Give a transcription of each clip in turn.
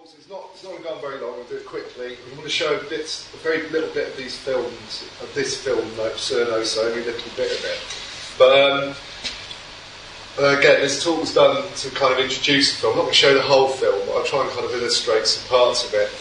It's not going very long. We'll do it quickly. I'm going to show a very little bit of these films, of this film, like Cernusco, only a little bit of it. But again, this talk was done to kind of introduce the film. I'm not going to show the whole film, but I'll try and kind of illustrate some parts of it.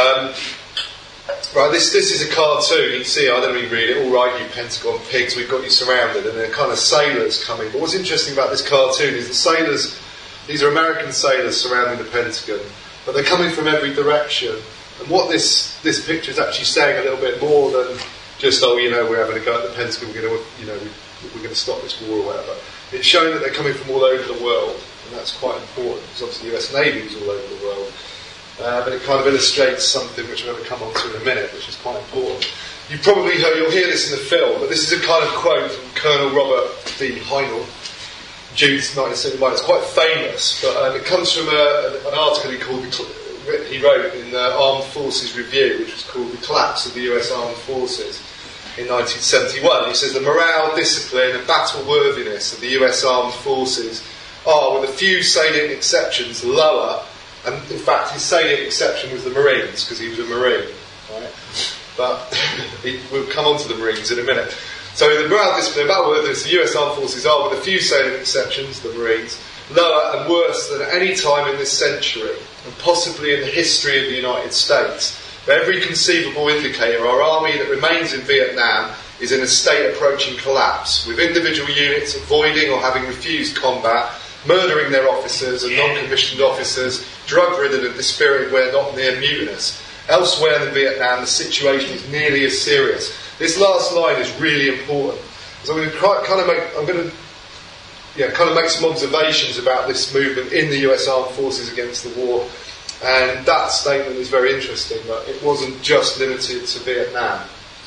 Right, this is a cartoon. You can see, I don't even read it. All right, you Pentagon pigs, we've got you surrounded, and they're kind of sailors coming. But what's interesting about this cartoon is the sailors. These are American sailors surrounding the Pentagon, but they're coming from every direction. And what this picture is actually saying a little bit more than just, we're having a go at the Pentagon, we're going to stop this war or whatever. It's showing that they're coming from all over the world, and that's quite important, because obviously the US Navy is all over the world. But it kind of illustrates something which I'm going to come on to in a minute, which is quite important. You'll hear this in the film, but this is a kind of quote from Colonel Robert D. Heinl, June 1971. It's quite famous, but it comes from an article he wrote in the Armed Forces Review, which was called The Collapse of the US Armed Forces in 1971. He says the morale, discipline and battle worthiness of the US Armed Forces are, with a few salient exceptions, lower. And in fact, his salient exception was the Marines, because he was a Marine, right? But we'll come on to the Marines in a minute. So the morale, discipline, battle worthiness of the US Armed Forces are, with a few salient exceptions, the Marines, lower and worse than at any time in this century, and possibly in the history of the United States. For every conceivable indicator, our army that remains in Vietnam is in a state approaching collapse, with individual units avoiding or having refused combat, murdering their officers and non-commissioned officers, drug-ridden and dispirited where not near mutinous. Elsewhere than Vietnam, the situation is nearly as serious. This last line is really important. So I'm going to make some observations about this movement in the US Armed Forces against the war. And that statement is very interesting, that it wasn't just limited to Vietnam.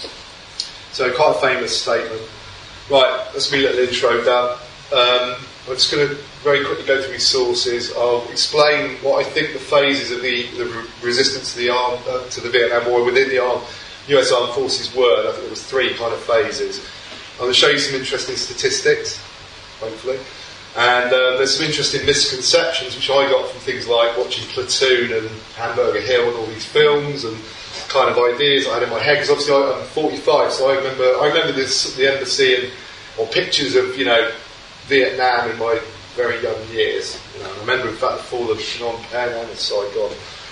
So quite a famous statement. Right, that's me a little intro done. I'm just going to very quickly go through these sources. I'll explain what I think the phases of the resistance to the Vietnam War within the US Armed Forces were. And I think there was three kind of phases. I'm going to show you some interesting statistics, hopefully. And there's some interesting misconceptions which I got from things like watching Platoon and Hamburger Hill and all these films and kind of ideas I had in my head, because obviously I'm 45, so I remember this at the end of seeing pictures of Vietnam in my very young years. I remember in fact the fall of Phnom Penh and Saigon.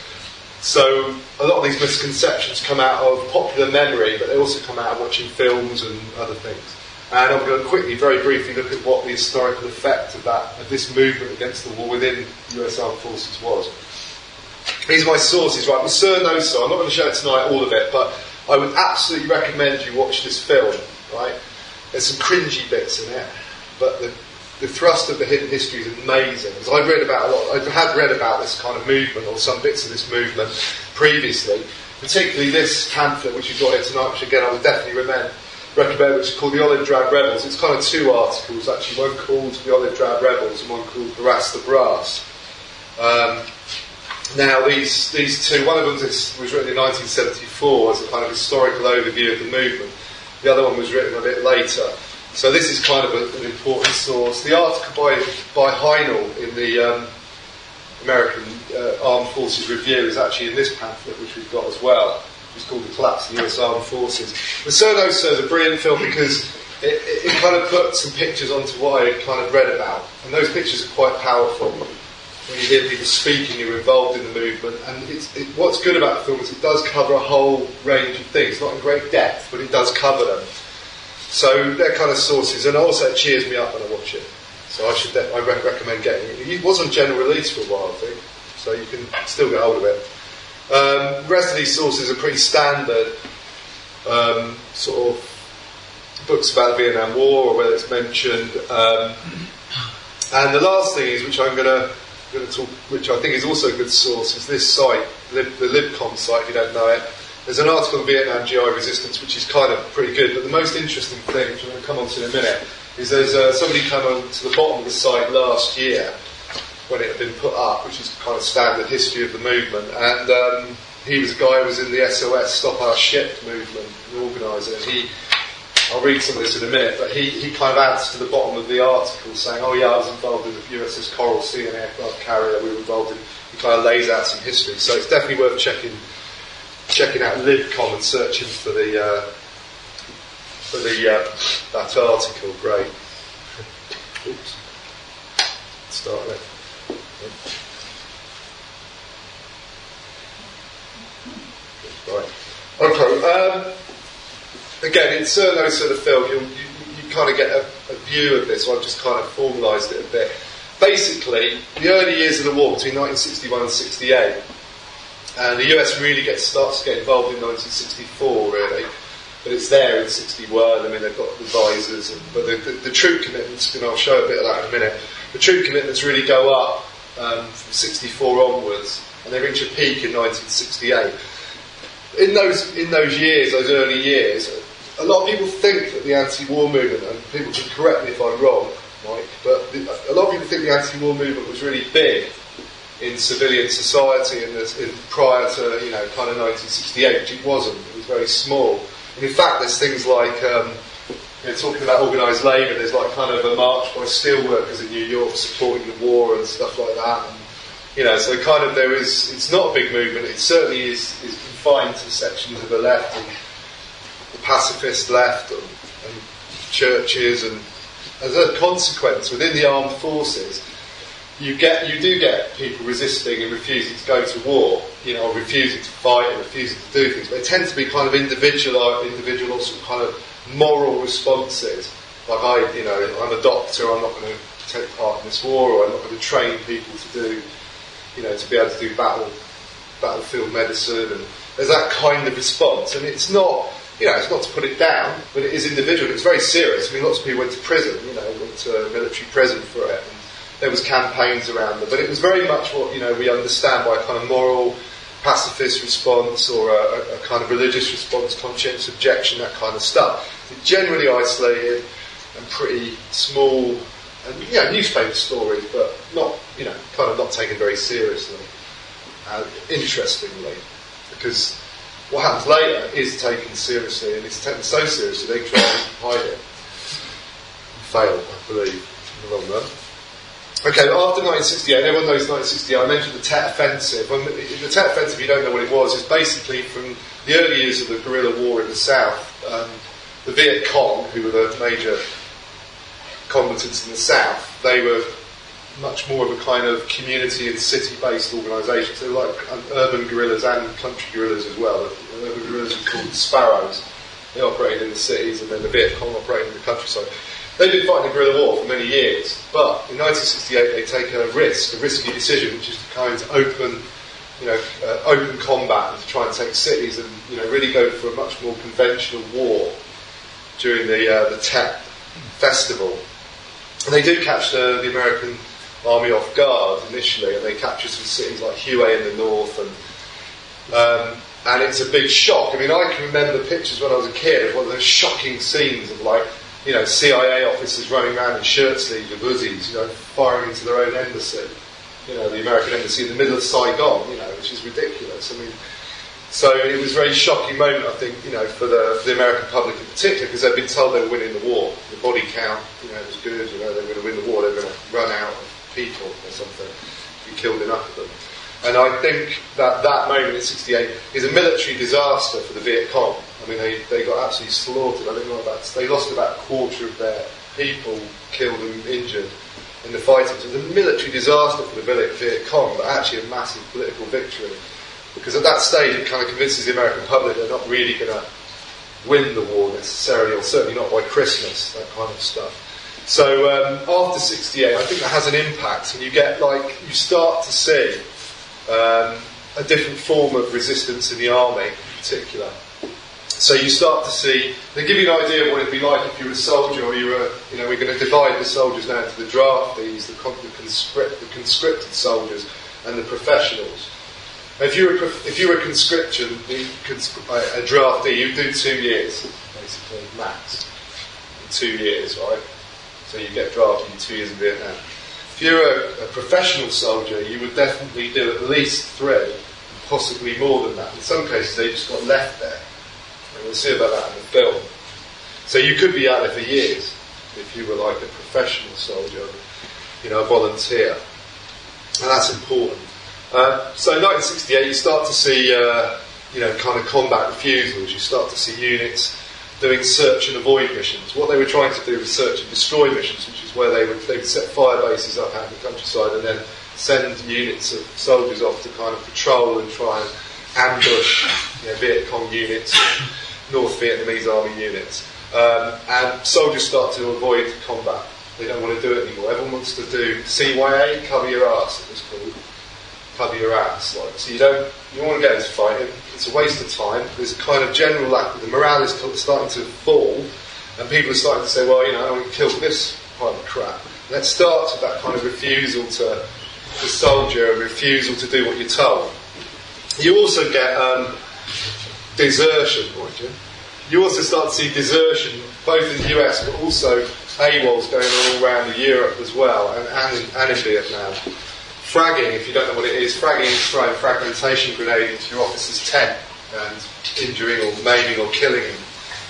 So a lot of these misconceptions come out of popular memory, but they also come out of watching films and other things. And I'm going to quickly, very briefly, look at what the historical effect of this movement against the war within the US Armed Forces was. These are my sources, right? With Cernusco, I'm not going to show it tonight, all of it, but I would absolutely recommend you watch this film, right? There's some cringy bits in it, but the thrust of the hidden history is amazing. Because I had read about this kind of movement, or some bits of this movement previously, particularly this pamphlet which you've got here tonight, which again I would definitely recommend, which is called The Olive Drab Rebels. It's kind of two articles, actually, one called The Olive Drab Rebels and one called Harass the Brass. Now these two, one of them was written in 1974 as a kind of historical overview of the movement. The other one was written a bit later. So this is kind of an important source. The article by Heinl in the American Armed Forces Review is actually in this pamphlet, which we've got as well. It's called The Collapse of the US Armed Forces. The Cernusco is a brilliant film because it kind of puts some pictures onto what I kind of read about. And those pictures are quite powerful. When you hear people speaking who are involved in the movement. And what's good about the film is it does cover a whole range of things. Not in great depth, but it does cover them. So they're kind of sources. And also it cheers me up when I watch it. So I recommend getting it. It was on general release for a while, I think. So you can still get hold of it. The rest of these sources are pretty standard sort of books about the Vietnam War or whether it's mentioned. And the last thing is, which I'm going to talk, which I think is also a good source, is this site, the Libcom site, if you don't know it. There's an article on Vietnam GI resistance which is kind of pretty good, but the most interesting thing, which I'm going to come on to in a minute, is there's somebody came on to the bottom of the site last year when it had been put up, which is kind of standard history of the movement, and he was a guy who was in the SOS Stop Our Ship movement, the organiser. I'll read some of this in a minute, but he kind of adds to the bottom of the article saying, I was involved in the USS Coral Sea, an aircraft carrier. We were involved in he kind of lays out some history. So it's definitely worth checking out LibCom and searching for that article. Great. Oops. Start there. Right. Okay. Again, in certain areas of the film, you kind of get a view of this. So I've just kind of formalised it a bit. Basically, the early years of the war, between 1961 and 68, and the US really starts to get involved in 1964, really. But it's there in 61. I mean, they've got advisors, but the troop commitments, I'll show a bit of that in a minute. The troop commitments really go up from 64 onwards, and they reach a peak in 1968. In those years, those early years, a lot of people think that the anti-war movement, and people can correct me if I'm wrong, Mike, but a lot of people think the anti-war movement was really big in civilian society prior to, kind of 1968, which it wasn't. It was very small. And in fact, there's things like, talking about organised labour, there's like kind of a march by steelworkers in New York supporting the war and stuff like that. And, so kind of it's not a big movement. It certainly is confined to sections of the left and the pacifist left and churches, and as a consequence, within the armed forces, you do get people resisting and refusing to go to war, or refusing to fight and refusing to do things. But they tend to be kind of individual sort of kind of moral responses. Like I'm a doctor, I'm not going to take part in this war, or I'm not going to train people to do, to be able to do battlefield medicine, and there's that kind of response. And it's not, it's not to put it down, but it is individual. It's very serious. I mean, lots of people went to prison, went to military prison for it. And there was campaigns around it, but it was very much what we understand by a kind of moral, pacifist response, or a kind of religious response, conscientious objection, that kind of stuff. It's generally isolated and pretty small, and newspaper stories, but not kind of not taken very seriously. Interestingly, because what happens later is taken seriously, and it's taken so seriously they try and hide it. Fail, I believe, in the long run. Okay, after 1968, everyone knows 1968, I mentioned the Tet Offensive. The Tet Offensive, if you don't know what it was, is basically from the early years of the guerrilla war in the south. The Viet Cong, who were the major combatants in the south, they were much more of a kind of community and city-based organisation. So like urban guerrillas and country guerrillas as well. The urban guerrillas were called the Sparrows. They operated in the cities, and then the Viet Cong operated in the countryside. They've been fighting the guerrilla war for many years, but in 1968 they take a risky decision, which is to kind of open combat and to try and take cities and really go for a much more conventional war during the Tet Festival. And they do catch the American army off guard initially, and they capture some cities like Hue in the north, and it's a big shock. I mean, I can remember pictures when I was a kid of one of those shocking scenes of CIA officers running around in shirt sleeves with Uzis, firing into their own embassy, the American embassy in the middle of Saigon, which is ridiculous. I mean, so it was a very shocking moment, I think, for the American public in particular, because they'd been told they were winning the war. The body count, was good, they were going to win the war, they were going to run out of people or something, we killed enough of them. And I think that moment in 68 is a military disaster for the Viet Cong. I mean, they got absolutely slaughtered. I don't know they lost about a quarter of their people killed and injured in the fighting. So it was a military disaster for the Viet Cong, but actually a massive political victory. Because at that stage it kind of convinces the American public they're not really going to win the war necessarily, or certainly not by Christmas, that kind of stuff. So after 68, I think that has an impact, and you start to see a different form of resistance in the army in particular. So you start to see, they give you an idea of what it'd be like if you were a soldier, or we're going to divide the soldiers now into the draftees, the conscripted soldiers, and the professionals. If you were a draftee, you do 2 years, basically, max. 2 years, right? So you get drafted in 2 years in Vietnam. If you're a professional soldier, you would definitely do at least 3, possibly more than that. In some cases, they just got left there. And we'll see about that in the film. So you could be out there for years if you were like a professional soldier, a volunteer. And that's important. So in 1968 you start to see kind of combat refusals. You start to see units doing search and avoid missions. What they were trying to do was search and destroy missions, which is where they would set fire bases up out in the countryside and then send units of soldiers off to kind of patrol and try and ambush Viet Cong units, North Vietnamese army units. And soldiers start to avoid combat. They don't want to do it anymore. Everyone wants to do CYA, cover your ass, it was called. Cover your ass. So you don't want to get into fighting. It's a waste of time. There's a kind of general lack of the morale is starting to fall, and people are starting to say, well, I want to kill this pile of crap. And that starts with that kind of refusal to soldier, and refusal to do what you're told. You also get desertion, You also start to see desertion, both in the US, but also AWOLs going on all around Europe as well, and in Vietnam. Fragging, if you don't know what it is, fragging is throwing fragmentation grenade into your officer's tent and injuring or maiming or killing him.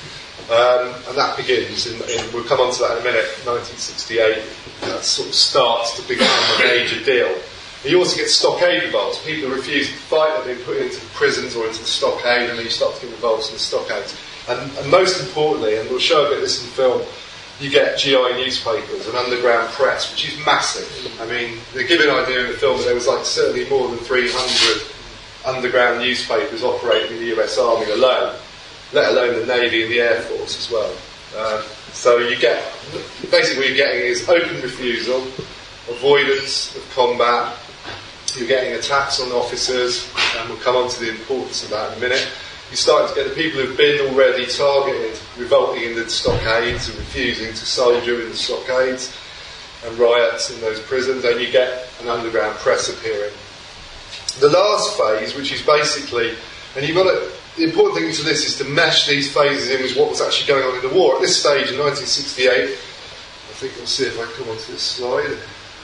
And that begins, we'll come on to that in a minute, 1968, that sort of starts to become a major deal. You also get stockade revolts. People who refuse to fight are being put into the prisons or into the stockade, and then you start to get revolts in the stockades. And most importantly, and we'll show a bit of this in the film, you get GI newspapers, an underground press, which is massive. I mean, they give you an idea in the film that there was certainly more than 300 underground newspapers operating in the US Army alone, let alone the Navy and the Air Force as well. So you get, basically what you're getting is open refusal, avoidance of combat, you're getting attacks on officers, and we'll come on to the importance of that in a minute. You're starting to get the people who've been already targeted, revolting in the stockades and refusing to soldier in the stockades, and riots in those prisons, and you get an underground press appearing. The last phase, which is basically, and the important thing to this is to mesh these phases in with what was actually going on in the war. At this stage, in 1968, I think we'll see if I come onto this slide.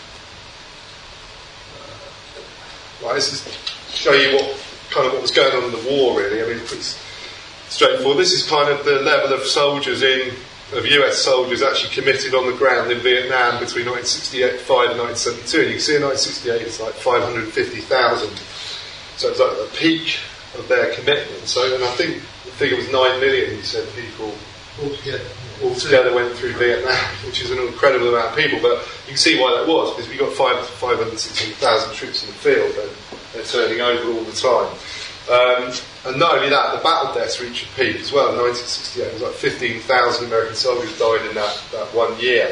Right, this is to show you what was going on in the war, really. I mean, it's pretty straightforward. This is kind of the level of soldiers of US soldiers actually committed on the ground in Vietnam between 1965 and 1972. And you can see in 1968 it's like 550,000. So it's like the peak of their commitment. And I think the figure was 9 million, he said, people altogether went through Vietnam, which is an incredible amount of people. But you can see why that was, because we've got 500,000, 600,000 troops in the field, and they're turning over all the time. And not only that, the battle deaths reached a peak as well. In 1968, it was like 15,000 American soldiers died in that 1 year.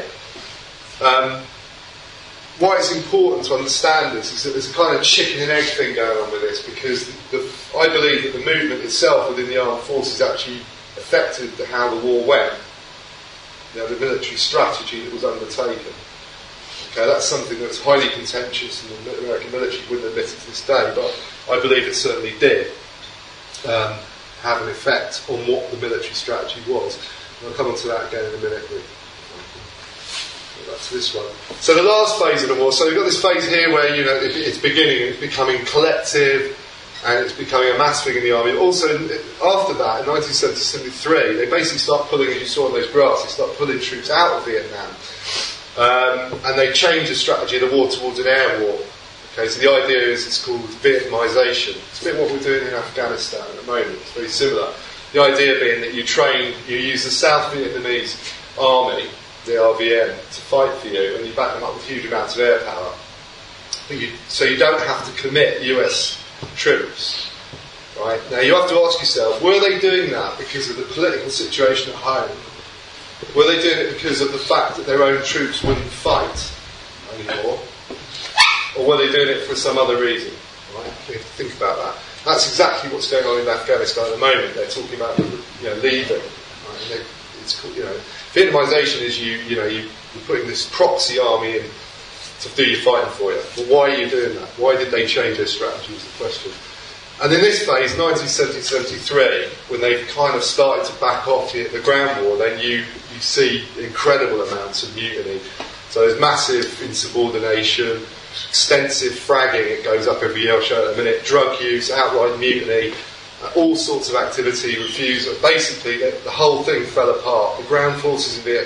Why it's important to understand this is that there's a kind of chicken and egg thing going on with this, because I believe that the movement itself within the armed forces actually affected how the war went. The military strategy that was undertaken. Okay, that's something that's highly contentious, and the American military wouldn't admit it to this day, but I believe it certainly did have an effect on what the military strategy was. And I'll come on to that again in a minute. That's this one. So the last phase of the war, so we've got this phase here where it's beginning and it's becoming collective and it's becoming a mass thing in the army. Also, after that, in 1973, they basically start pulling, as you saw in those graphs, they start pulling troops out of Vietnam. And they change the strategy of the war towards an air war. Okay, so the idea is it's called Vietnamization. It's a bit what we're doing in Afghanistan at the moment. It's very similar. The idea being that you use the South Vietnamese army, the RVM, to fight for you, and you back them up with huge amounts of air power. So you don't have to commit US troops. Right? Now you have to ask yourself, were they doing that because of the political situation at home? Were they doing it because of the fact that their own troops wouldn't fight anymore? Or were they doing it for some other reason? Right? We have to think about that. That's exactly what's going on in Afghanistan at the moment. They're talking about leaving. Right? It's called, Vietnamization is you're putting this proxy army in to do your fighting for you. But why are you doing that? Why did they change their strategy is the question. And in this phase, 1970-73, when they've kind of started to back off the ground war, then you see incredible amounts of mutiny. So there's massive insubordination, extensive fragging, it goes up every year, I'll show it in a minute, drug use, outright mutiny, all sorts of activity, refusal. Basically, the whole thing fell apart. The ground forces in Vietnam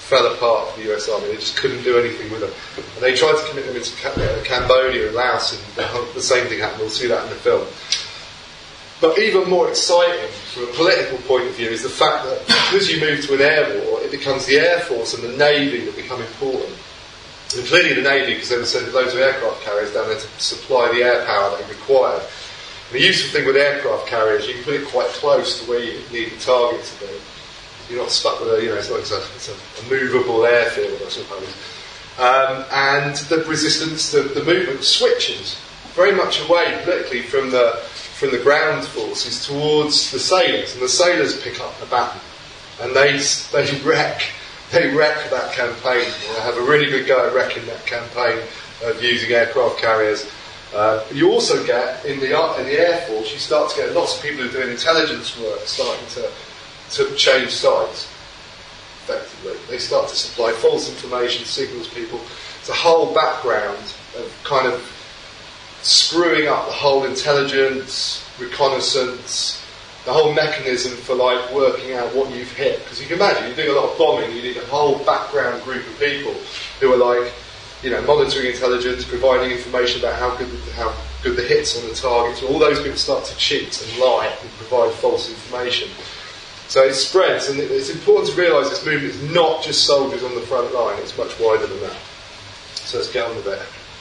fell apart for the US Army. They just couldn't do anything with them. And they tried to commit them into Cambodia and Laos, and the same thing happened. We'll see that in the film. But even more exciting from a political point of view is the fact that because you move to an air war, it becomes the Air Force and the Navy that become important. And clearly the Navy, because they were sending loads of aircraft carriers down there to supply the air power they required. And the useful thing with aircraft carriers, you can put it quite close to where you need the target to be. You're not stuck with it's a movable airfield, I suppose. And the resistance to the movement switches very much away politically from the ground forces towards the sailors, and the sailors pick up the baton, and they wreck that campaign. They have a really good go at wrecking that campaign of using aircraft carriers. You also get in the Air Force, you start to get lots of people who are doing intelligence work starting to change sides. Effectively, they start to supply false information, signals people. It's a whole background of kind of screwing up the whole intelligence, reconnaissance, the whole mechanism for like working out what you've hit. Because you can imagine, you're doing a lot of bombing, you need a whole background group of people who are like, monitoring intelligence, providing information about how good the hits on the targets. All those people start to cheat and lie and provide false information. So it spreads, and it's important to realise this movement is not just soldiers on the front line, it's much wider than that. So let's get on with it.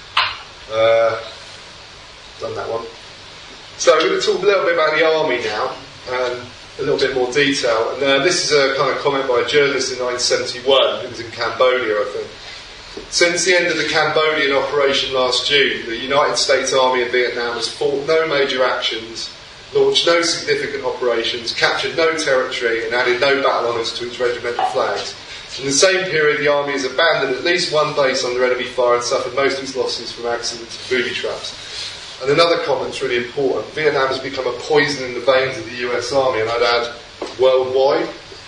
Done that one. So we're going to talk a little bit about the army now, a little bit more detail. And this is a kind of comment by a journalist in 1971 who was in Cambodia, I think. Since the end of the Cambodian operation last June, the United States Army in Vietnam has fought no major actions, launched no significant operations, captured no territory, and added no battle honours to its regimental flags. In the same period, the army has abandoned at least one base under enemy fire and suffered most of its losses from accidents and booby traps. And another comment's really important. Vietnam has become a poison in the veins of the US Army, and I'd add worldwide.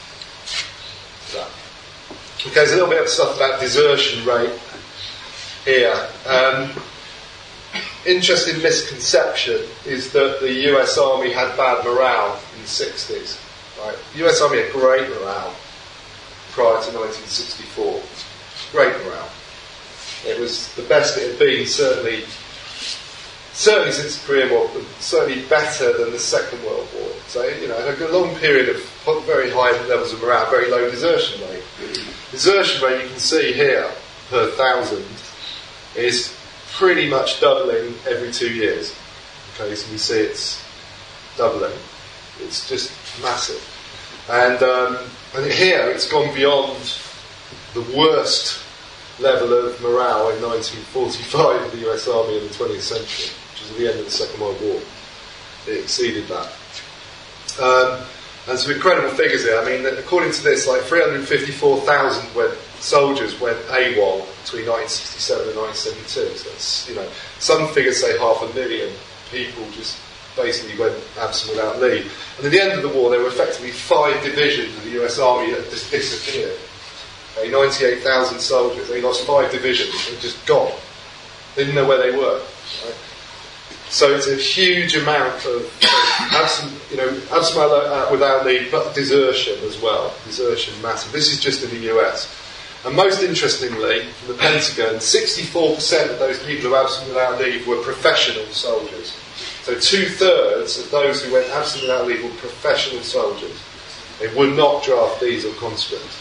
Okay, there's a little bit of stuff about desertion rate here. Interesting misconception is that the US Army had bad morale in the 60s. Right? The US Army had great morale prior to 1964. Great morale. It was the best it had been, certainly since the Korean War, but certainly better than the Second World War. So, a long period of very high levels of morale, very low desertion rate. Desertion rate, you can see here, per 1,000, is pretty much doubling every 2 years. Okay, so you see it's doubling. It's just massive. And here it's gone beyond the worst level of morale in 1945 of the US Army in the 20th century, which was at the end of the Second World War. It exceeded that. And some incredible figures here. I mean, according to this, like 354,000 soldiers went AWOL between 1967 and 1972. So that's, some figures say 500,000 people just basically went absent without leave. And at the end of the war, there were effectively 5 divisions of the US Army that just disappeared. 98,000 soldiers. They lost 5 divisions. They're just gone. They didn't know where they were. Right? So it's a huge amount of absent without leave, but desertion as well. Desertion massive. This is just in the US. And most interestingly, from the Pentagon, 64% of those people who were absent without leave were professional soldiers. So 2/3 of those who went absent without leave were professional soldiers. They were not draftees or conscripts.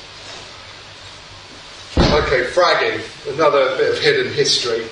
Okay, fragging, another bit of hidden history.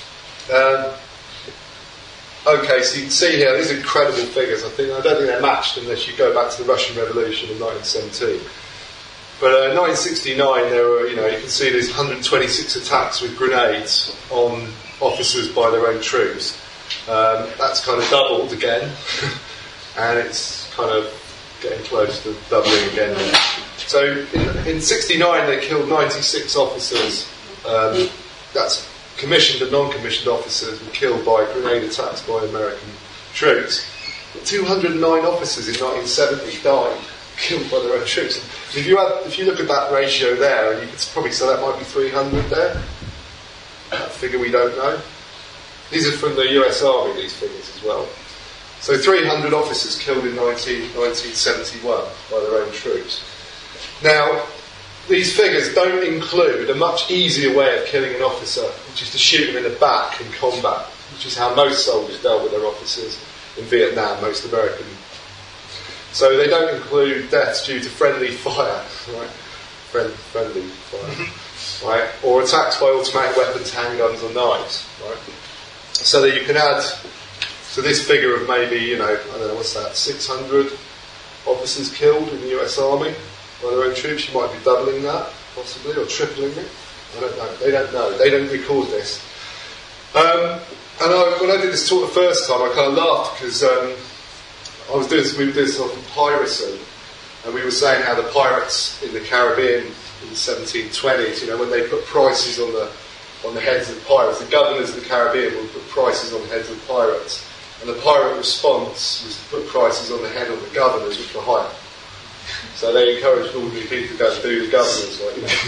Okay, so you can see here, these are incredible figures. I don't think they're matched unless you go back to the Russian Revolution in 1917. But in 1969, there were, you can see these 126 attacks with grenades on officers by their own troops. That's kind of doubled again, and it's kind of getting close to doubling again now. So in 69, they killed 96 officers. That's commissioned and non-commissioned officers were killed by grenade attacks by American troops. 209 officers in 1970 died, killed by their own troops. If you look at that ratio there, and you could probably say that might be 300 there. That figure we don't know. These are from the US Army, these figures as well. So 300 officers killed in 1971 by their own troops. Now, these figures don't include a much easier way of killing an officer, which is to shoot him in the back in combat, which is how most soldiers dealt with their officers in Vietnam, most American. So they don't include deaths due to friendly fire, right? Friendly fire, right? Or attacks by automatic weapons, handguns or knives, right? So that you can add to this figure of maybe, I don't know, what's that, 600 officers killed in the US Army by their own troops. You might be doubling that, possibly, or tripling it. I don't know. They don't know. They don't record this. When I did this talk the first time, I kind of laughed because we were doing this on piracy, and we were saying how the pirates in the Caribbean in the 1720s, when they put prices on the heads of pirates, the governors of the Caribbean would put prices on the heads of pirates, and the pirate response was to put prices on the head of the governors, which were higher. So they encouraged ordinary people to go and do the governors,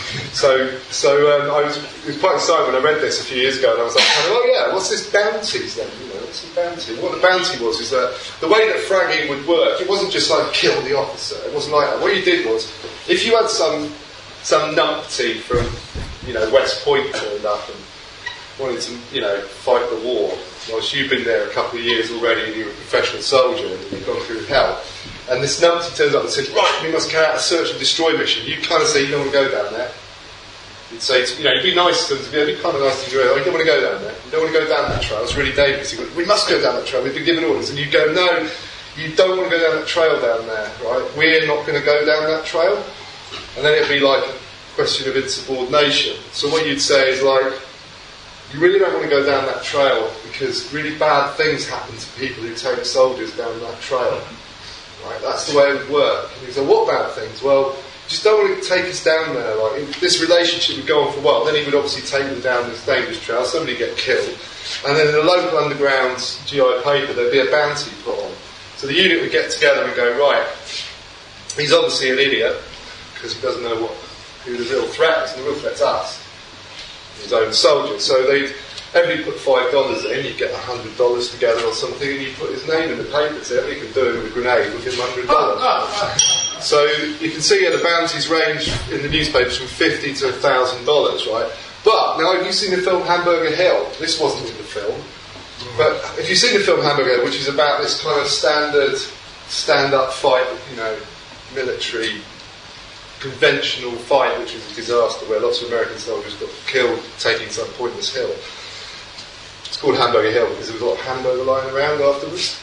it was quite exciting when I read this a few years ago, and I was like, what's this bounties then? What's the bounty? What the bounty was is that the way that fragging would work, it wasn't just like kill the officer. It wasn't like that. What you did was, if you had some numpty from West Point turned up and wanted to fight the war, whilst you've been there a couple of years already and you're a professional soldier and you've gone through hell. And this numpty turns up and says, right, we must carry out a search and destroy mission. You kind of say, you don't want to go down there. You'd say, you'd be nice to them, you'd be kind of nice to them, you don't want to go down there. You don't want to go down that trail, it's really dangerous. You go, we must go down that trail, we've been given orders. And you go, no, you don't want to go down that trail down there, right? We're not going to go down that trail. And then it'd be like a question of insubordination. So what you'd say is like, you really don't want to go down that trail because really bad things happen to people who take soldiers down that trail. Right, that's the way it would work. And you say, what bad things? Well, just don't want to take us down there. Like, this relationship would go on for a while. Then he would obviously take them down this dangerous trail. Somebody would get killed. And then in the local underground GI paper, there'd be a bounty put on. So the unit would get together and go, right, he's obviously an idiot because he doesn't know who the real threat is. And the real threat's us, his own soldiers. So everybody put $5 in, you'd get $100 together or something, and you put his name in the paper, so you can do it with a grenade, we'll give him $100. So you can see the bounties range in the newspapers from $50 to $1,000, right? But, now have you seen the film Hamburger Hill? This wasn't in the film. But if you've seen the film Hamburger Hill, which is about this kind of standard stand-up fight, military, conventional fight, which was a disaster, where lots of American soldiers got killed taking some pointless hill. It's called Hamburger Hill because there was a lot of hamburger lying around afterwards.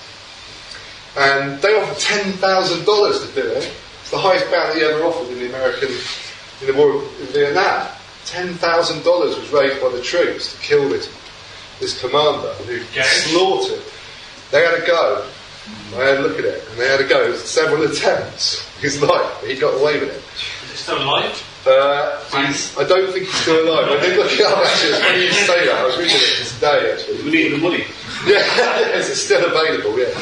And they offered $10,000 to do it. It's the highest bounty ever offered in the war in Vietnam. $10,000 was raised by the troops to kill this commander who slaughtered. They had a go. They had a look at it, and they had a go. It was several attempts. His life, but he got away with it. Is he still alive? I don't think he's still alive. I did look it up actually. It's funny you say that. I was reading it today actually. We need the money. Yes, it's still available, yeah.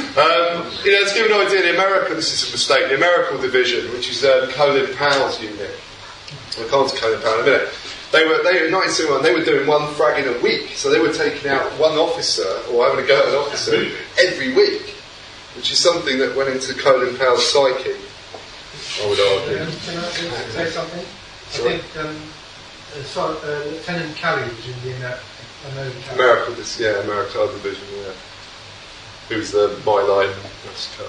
To give you an idea, the American, this is a mistake, the American Division, which is Colin Powell's unit. I'll come on to Colin Powell in a minute. They were in 1971, they were doing one fragging a week, so they were taking out one officer, or having a go at an officer, every week, which is something that went into Colin Powell's psyche, I would argue. Can I say something? Sorry? I think Lieutenant Kelly was in the American American Division, yeah. Who was the My Line massacre,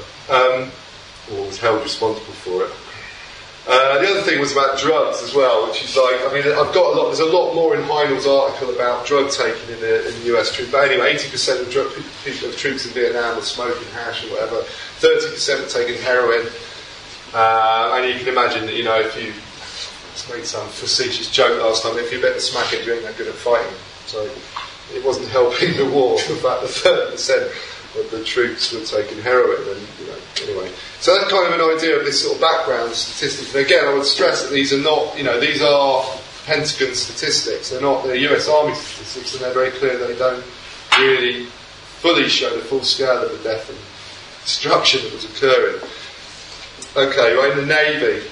or was held responsible for it. The other thing was about drugs as well, which is like, there's a lot more in Heinel's article about drug taking in the US troops. But anyway, 80% of troops in Vietnam were smoking hash or whatever, 30% were taking heroin. And you can imagine that, if you made some facetious joke last time, if you bet the smack it, you ain't that good at fighting. So it wasn't helping the war, the fact that 30% of the troops were taking heroin, and anyway. So that's kind of an idea of this sort of background statistics. And again, I would stress that these are not, these are Pentagon statistics. They're not the US Army statistics, and they're very clear that they don't really fully show the full scale of the death and destruction that was occurring. Okay, right, in the Navy.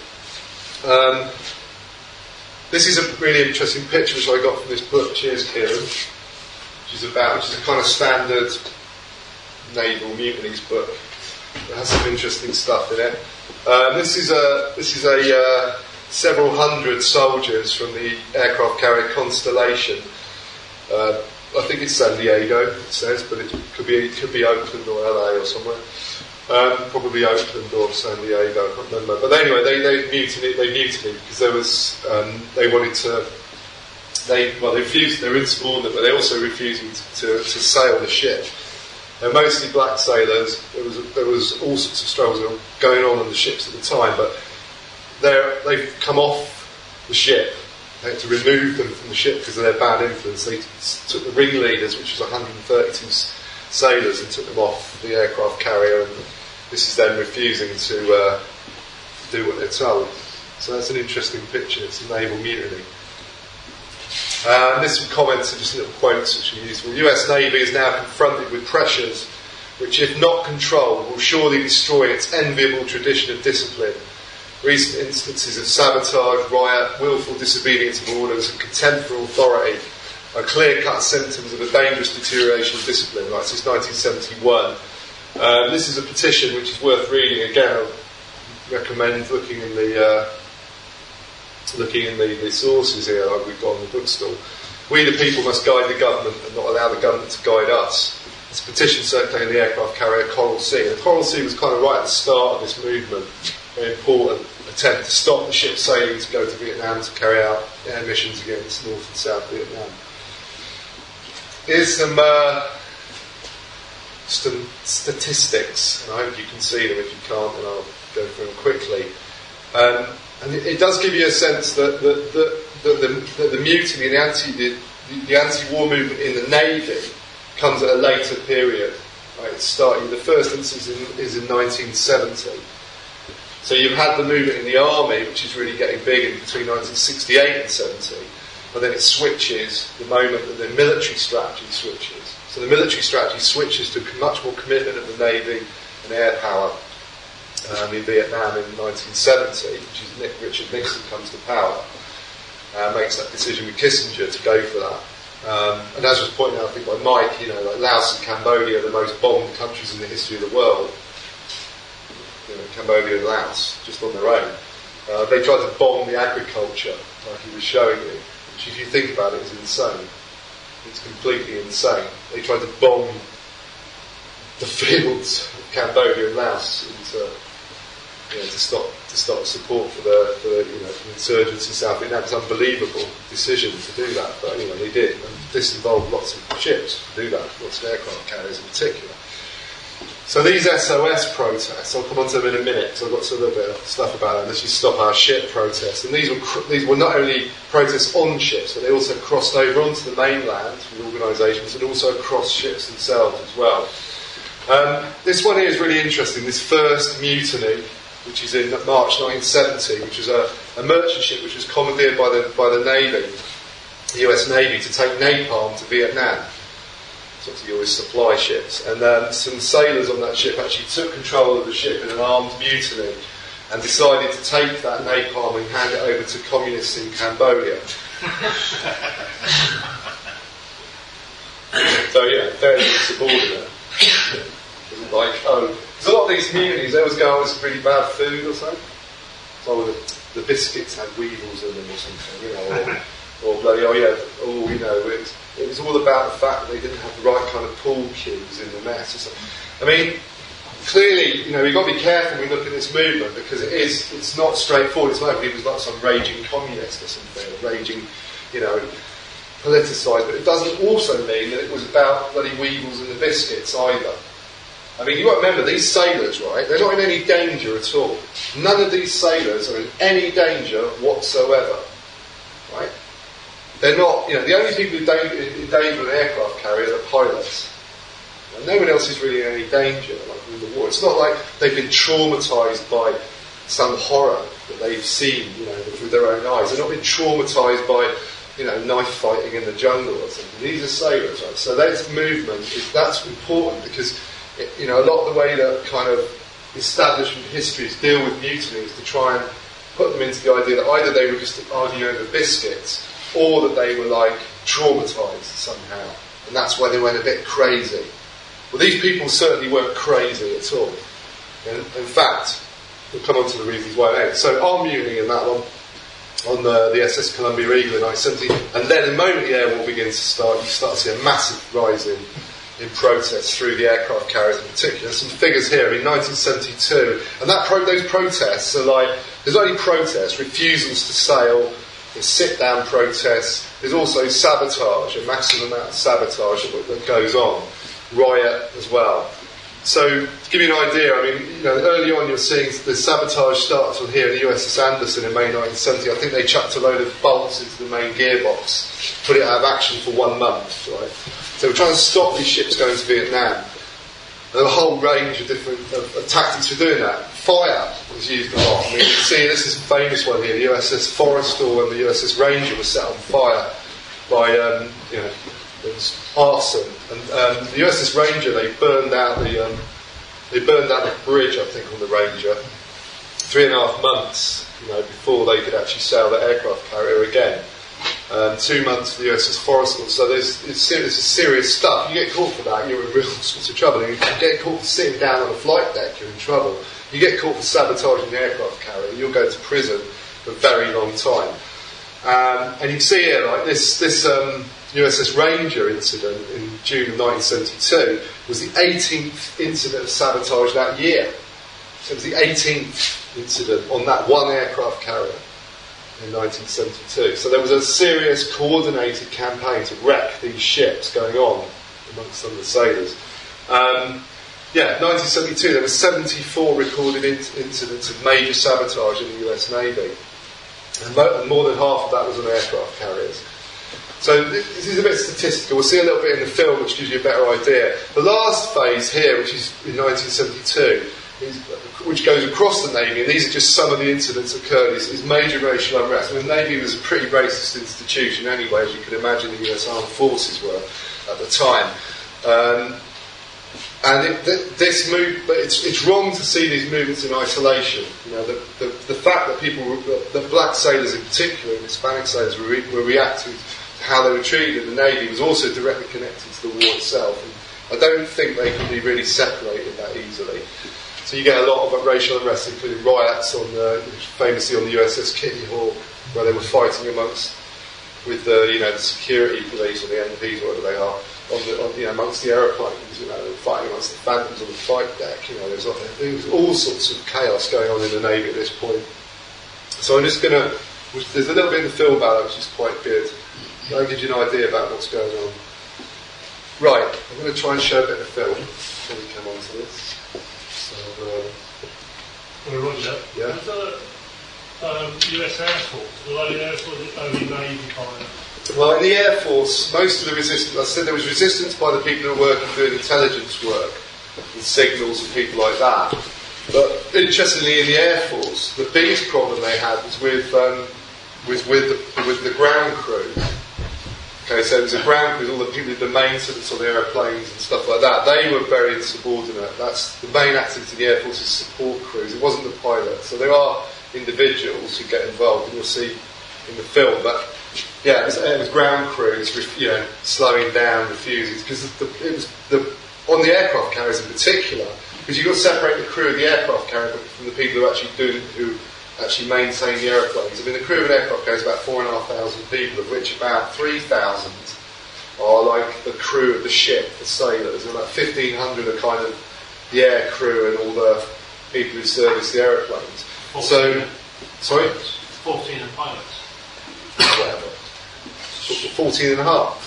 This is a really interesting picture which I got from this book, Cheers Kieran, which is a kind of standard naval mutinies book. It has some interesting stuff in it. This is a several hundred soldiers from the aircraft carrier Constellation. I think it's San Diego, it says, but it could be Oakland or LA or somewhere. Probably Oakland or San Diego, I can't remember. But anyway, they mutinied because there was, they wanted to, they refused, they were insubordinate, but they also refused to sail the ship. They're mostly black sailors. There was all sorts of struggles going on the ships at the time, but they've come off the ship. They had to remove them from the ship because of their bad influence. They took the ringleaders, which was 132 sailors, and took them off the aircraft carrier, and this is them refusing to do what they're told. So that's an interesting picture. It's a naval mutiny. There's some comments and just little quotes which are useful. The US Navy is now confronted with pressures which, if not controlled, will surely destroy its enviable tradition of discipline. Recent instances of sabotage, riot, willful disobedience of orders and contempt for authority are clear-cut symptoms of a dangerous deterioration of discipline, right, since 1971. This is a petition which is worth reading. Again, I recommend looking in the sources here, like we've got on the bookstall. We the people must guide the government and not allow the government to guide us. It's a petition circulating the aircraft carrier Coral Sea. And the Coral Sea was kind of right at the start of this movement, very important attempt to stop the ship sailing to go to Vietnam to carry out air missions against North and South Vietnam. Here's some statistics, and I hope you can see them. If you can't, then I'll go through them quickly. And it does give you a sense that the mutiny, the anti-war movement in the Navy comes at a later period. Right? It's starting. The first instance is in 1970. So you've had the movement in the army, which is really getting big in between 1968 and 70, but then it switches the moment that the military strategy switches. So the military strategy switches to much more commitment of the Navy and air power in Vietnam in 1970, which is Richard Nixon comes to power, makes that decision with Kissinger to go for that. And as was pointed out, I think by Mike, like Laos and Cambodia are the most bombed countries in the history of the world. Cambodia and Laos, just on their own. They tried to bomb the agriculture, like he was showing you, which if you think about it is insane. It's completely insane. They tried to bomb the fields of Cambodia and Laos to stop support for the insurgents in South Vietnam. It's an unbelievable decision to do that, but anyway, they did. And this involved lots of ships to do that, lots of aircraft carriers in particular. So these SOS protests, I'll come on to them in a minute, because I've got a little bit of stuff about them. This is Stop Our Ship protests. And these were not only protests on ships, but they also crossed over onto the mainland with organisations and also across ships themselves as well. This one here is really interesting, this first mutiny, which is in March 1970, which was a merchant ship which was commandeered by the Navy, the US Navy, to take napalm to Vietnam. So you always supply ships. And some sailors on that ship actually took control of the ship in an armed mutiny and decided to take that napalm and hand it over to communists in Cambodia. So fairly insubordinate. Like, because a lot of these communities, they always go, it's really bad food or something. So the biscuits had weevils in them or something, or bloody, it was all about the fact that they didn't have the right kind of pool cues in the mess or something. I mean, clearly, we've got to be careful when we look at this movement, because it's not straightforward. It's like he was like some raging communist or something, or raging, politicised, but it doesn't also mean that it was about bloody weevils and the biscuits either. I mean, you've got to remember, these sailors, right, they're not in any danger at all. None of these sailors are in any danger whatsoever, right? They're not, the only people in danger of an aircraft carrier are pilots. And no one else is really in any danger, like in the war. It's not like they've been traumatised by some horror that they've seen, through their own eyes. They're not been traumatised by, knife fighting in the jungle or something. These are sailors, right? So this movement, that's important because, a lot of the way that kind of establishment histories deal with mutinies to try and put them into the idea that either they were just arguing over biscuits or that they were like traumatised somehow, and that's why they went a bit crazy. Well, these people certainly weren't crazy at all. In fact, we'll come on to the reasons why later. So armed mutiny in that one. on the SS Columbia Eagle in 1970, and then the moment the air war begins to start, you start to see a massive rise in protests through the aircraft carriers in particular. Some figures here in 1972, and those protests are like, there's only protests, refusals to sail, there's sit-down protests, there's also sabotage, a massive amount of sabotage that goes on, riot as well. So, to give you an idea, I mean, early on you're seeing the sabotage starts on here in the USS Anderson in May 1970. I think they chucked a load of bolts into the main gearbox, put it out of action for 1 month, right? So we're trying to stop these ships going to Vietnam. And a whole range of different tactics for doing that. Fire was used a lot. I mean, you can see this is a famous one here. The USS Forrestal and the USS Ranger were set on fire by, it was arson. And the USS Ranger, they burned out the bridge, I think, on the Ranger, 3.5 months, before they could actually sail the aircraft carrier again. 2 months for the USS Forrestal. So it's serious stuff. You get caught for that, you're in real sorts of trouble. You get caught for sitting down on a flight deck, you're in trouble. You get caught for sabotaging the aircraft carrier, you'll go to prison for a very long time. And you can see here, like this USS Ranger incident in June of 1972 was the 18th incident of sabotage that year. So it was the 18th incident on that one aircraft carrier in 1972. So there was a serious coordinated campaign to wreck these ships going on amongst some of the sailors. 1972 there were 74 recorded incidents of major sabotage in the US Navy. And more than half of that was on aircraft carriers. So this is a bit statistical. We'll see a little bit in the film which gives you a better idea. The last phase here, which is in 1972, which goes across the Navy, and these are just some of the incidents that occurred, is major racial unrest. I mean, the Navy was a pretty racist institution anyway, as you could imagine the US Armed Forces were at the time. It's wrong to see these movements in isolation. The fact that the black sailors in particular, and Hispanic sailors were reacting to how they were treated in the Navy was also directly connected to the war itself. And I don't think they can be really separated that easily. So you get a lot of racial unrest, including riots famously on the USS Kitty Hawk, where they were fighting with the security police or the MPs or whatever they are, amongst the aeroplanes, fighting amongst the phantoms on the flight deck. There was all sorts of chaos going on in the Navy at this point. So I'm just there's a little bit in the film about it, which is quite good. That'll give you an idea about what's going on. Right, I'm going to try and show a bit of film before we come on to this. Roger. Yeah. US Air Force, although the Air Force only Navy pilot. Well, in the Air Force, most of the resistance, I said there was resistance by the people who were working doing intelligence work and signals and people like that. But interestingly, in the Air Force, the biggest problem they had was with the ground crew. Okay, so it was a ground crew, all the people who did the maintenance on the aeroplanes and stuff like that. They were very insubordinate. That's the main activity of the Air Force is support crews. It wasn't the pilots. So there are individuals who get involved, and you'll see in the film. But yeah, it was ground crews, slowing down, refusing, because it was on the aircraft carriers in particular, because you've got to separate the crew of the aircraft carrier from the people who actually maintain the aeroplanes. I mean, the crew of an aircraft carrier is about 4,500 people, of which about 3,000 are like the crew of the ship, the sailors, and about 1,500 are kind of the air crew and all the people who service the aeroplanes. 14. So, sorry? 14 and pilots. Whatever. 14 and a half.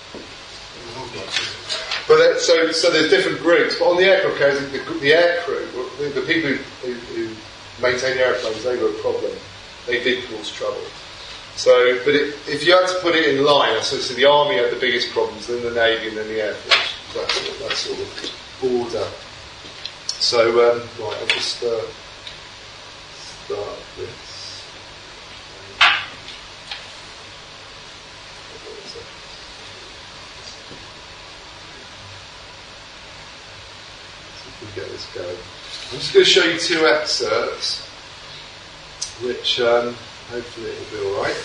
But so there's different groups. But on the aircraft carriers, the air crew, the people who maintain the airplanes, they were a problem. They did cause trouble. So, but if you had to put it in line, so the Army had the biggest problems, then the Navy, and then the Air Force. That sort of order. So, right, I'll just start this. Get this going. I'm just going to show you two excerpts, which hopefully it will be all right.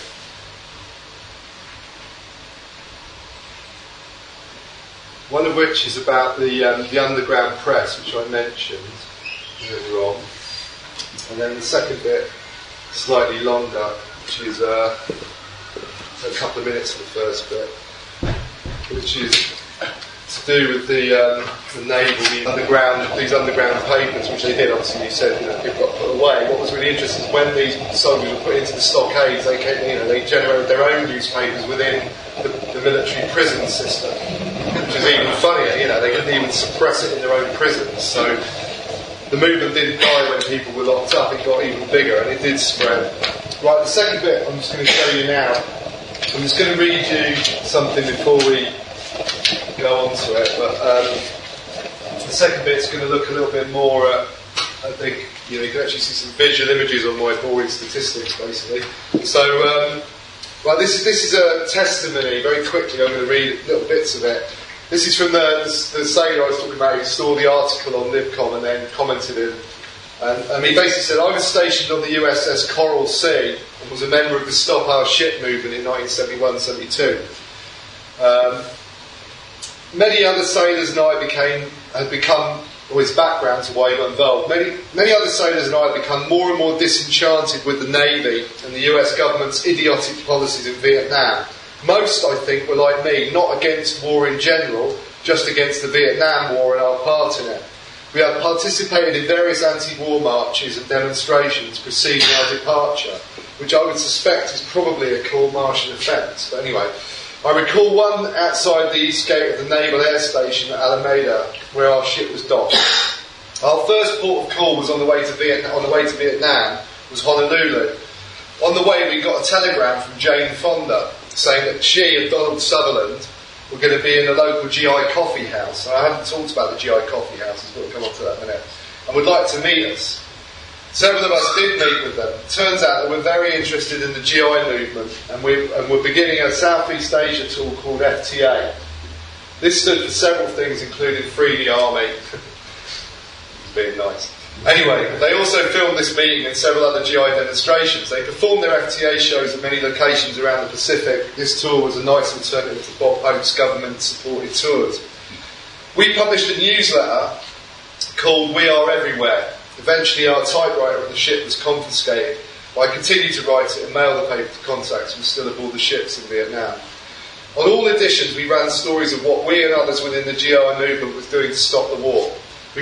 One of which is about the underground press, which I mentioned earlier on, and then the second bit, slightly longer, which is a couple of minutes for the first bit, which is to do with the naval, these underground papers, which they did. Obviously, you said people got put away. What was really interesting is when these soldiers were put into the stockades, they generated their own newspapers within the military prison system, which is even funnier. They couldn't even suppress it in their own prisons. So the movement didn't die when people were locked up. It got even bigger, and it did spread. Right, the second bit I'm just going to show you now. I'm just going to read you something before we go on to it, but the second bit's going to look a little bit more at, I think, you can actually see some visual images on my boring statistics, basically. So, right, this is a testimony. Very quickly, I'm going to read little bits of it. This is from the sailor I was talking about who saw the article on Libcom and then commented it. And he basically said, I was stationed on the USS Coral Sea and was a member of the Stop Our Ship movement in 1971-72. Many other sailors and I had become, or his background to why he got involved, many other sailors and I had become more and more disenchanted with the Navy and the US government's idiotic policies in Vietnam. Most, I think, were like me, not against war in general, just against the Vietnam War and our part in it. We have participated in various anti-war marches and demonstrations preceding our departure, which I would suspect is probably a court-martial offence. But anyway, I recall one outside the east gate of the Naval Air Station at Alameda, where our ship was docked. Our first port of call was on the way to Vietnam, was Honolulu. On the way, we got a telegram from Jane Fonda saying that she and Donald Sutherland were going to be in a local GI coffee house. I haven't talked about the GI coffee house, we'll come on to that in a minute, and would like to meet us. Several of us did meet with them. Turns out that we're very interested in the GI movement, and we're beginning a Southeast Asia tour called FTA. This stood for several things, including Free the Army. Being nice. Anyway, they also filmed this meeting and several other GI demonstrations. They performed their FTA shows at many locations around the Pacific. This tour was a nice alternative to Bob Hope's government-supported tours. We published a newsletter called We Are Everywhere. Eventually our typewriter on the ship was confiscated, but I continued to write it and mail the paper to contacts who were still aboard the ships in Vietnam. On all editions we ran stories of what we and others within the GI movement was doing to stop the war. We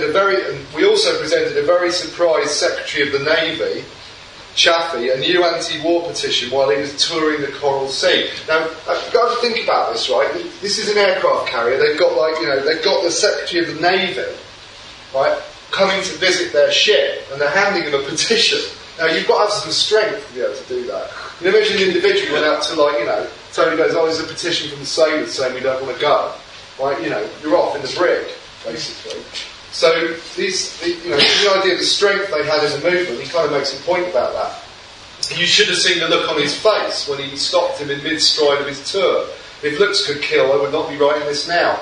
also presented a very surprised Secretary of the Navy, Chaffee, a new anti-war petition while he was touring the Coral Sea. Now, you've got to think about this, right? This is an aircraft carrier. They've got they've got the Secretary of the Navy, right, coming to visit their ship, and they're handing him a petition. Now, you've got to have some strength to be able to do that. You know, imagine an individual went out to, Tony goes, there's a petition from the sailors saying we don't want to go. Right, you're off in the brig, basically. So, the idea of the strength they had in the movement, he kind of makes a point about that. You should have seen the look on his face when he stopped him in mid-stride of his tour. If looks could kill, I would not be writing this now.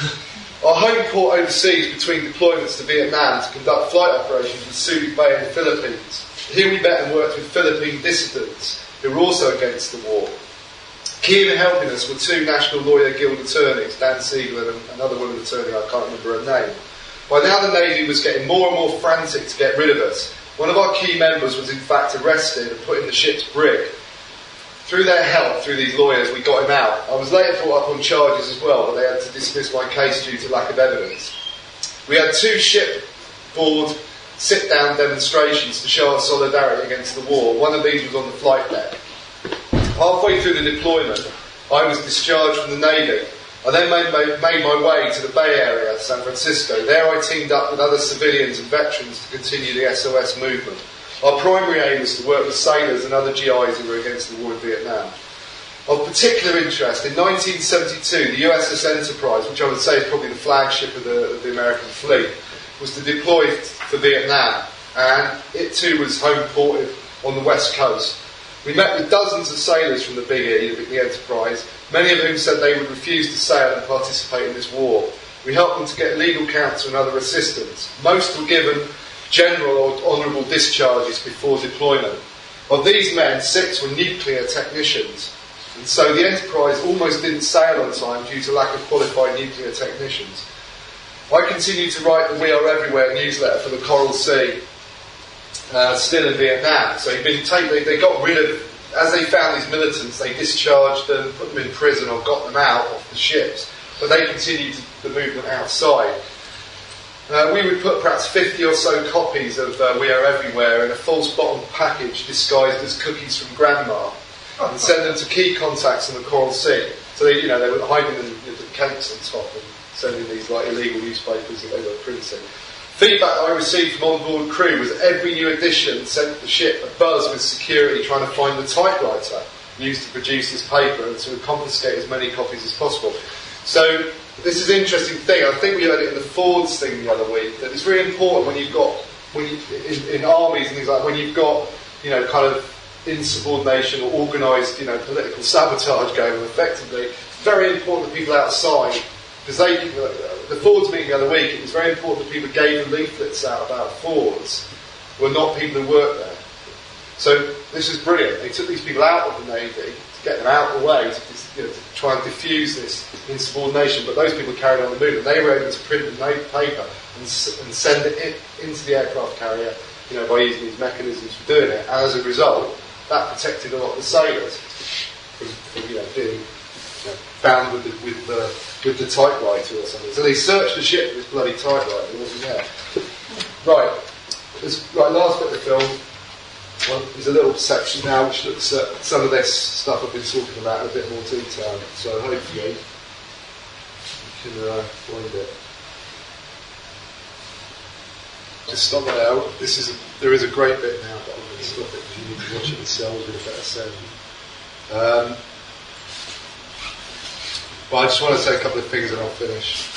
Our home port overseas between deployments to Vietnam to conduct flight operations was Subic Bay in the Philippines. Here we met and worked with Philippine dissidents who were also against the war. Key in helping us were two National Lawyer Guild attorneys, Dan Siegel and another woman attorney, I can't remember her name. By now the Navy was getting more and more frantic to get rid of us. One of our key members was in fact arrested and put in the ship's brig. Through their help, through these lawyers, we got him out. I was later brought up on charges as well, but they had to dismiss my case due to lack of evidence. We had two shipboard sit-down demonstrations to show our solidarity against the war. One of these was on the flight deck. Halfway through the deployment, I was discharged from the Navy. I then made my way to the Bay Area, San Francisco. There I teamed up with other civilians and veterans to continue the SOS movement. Our primary aim was to work with sailors and other GIs who were against the war in Vietnam. Of particular interest, in 1972, the USS Enterprise, which I would say is probably the flagship of the American fleet, was to deploy for Vietnam, and it too was home ported on the west coast. We met with dozens of sailors from the Big E, the Enterprise, many of whom said they would refuse to sail and participate in this war. We helped them to get legal counsel and other assistance. Most were given general or honourable discharges before deployment. Of these men, 6 were nuclear technicians, and so the Enterprise almost didn't sail on time due to lack of qualified nuclear technicians. I continued to write the We Are Everywhere newsletter for the Coral Sea, still in Vietnam. So they got rid of as they found these militants, they discharged them, put them in prison, or got them out of the ships. But they continued the movement outside. We would put perhaps 50 or so copies of We Are Everywhere in a false bottom package disguised as cookies from Grandma, and send them to key contacts in the Coral Sea. So they were hiding the cakes on top and sending these like illegal newspapers that they were printing. Feedback that I received from on-board crew was every new edition sent the ship a buzz with security trying to find the typewriter used to produce this paper and to confiscate as many copies as possible. So this is an interesting thing. I think we heard it in the Fords thing the other week, that it's really important when you've got, in armies and things like that, when you've got, kind of insubordination or organised, political sabotage going on effectively, it's very important that people outside, because the Fords meeting the other week, it was very important that people gave the leaflets out about Fords were not people who worked there. So this is brilliant. They took these people out of the Navy to get them out of the way to try and diffuse this insubordination, but those people carried on the movement. They were able to print the paper and send it into the aircraft carrier, by using these mechanisms for doing it. And as a result, that protected a lot of the sailors from being found with the typewriter or something. So they searched the ship for this bloody typewriter. It wasn't there. Right. Last bit of the film. Well, there's a little section now which looks at some of this stuff I've been talking about in a bit more detail. So hopefully you can find it. Just stop there. There is a great bit now, but I'm going to stop it because you need to watch it yourselves with a better sound. Well, I just want to say a couple of things and I'll finish.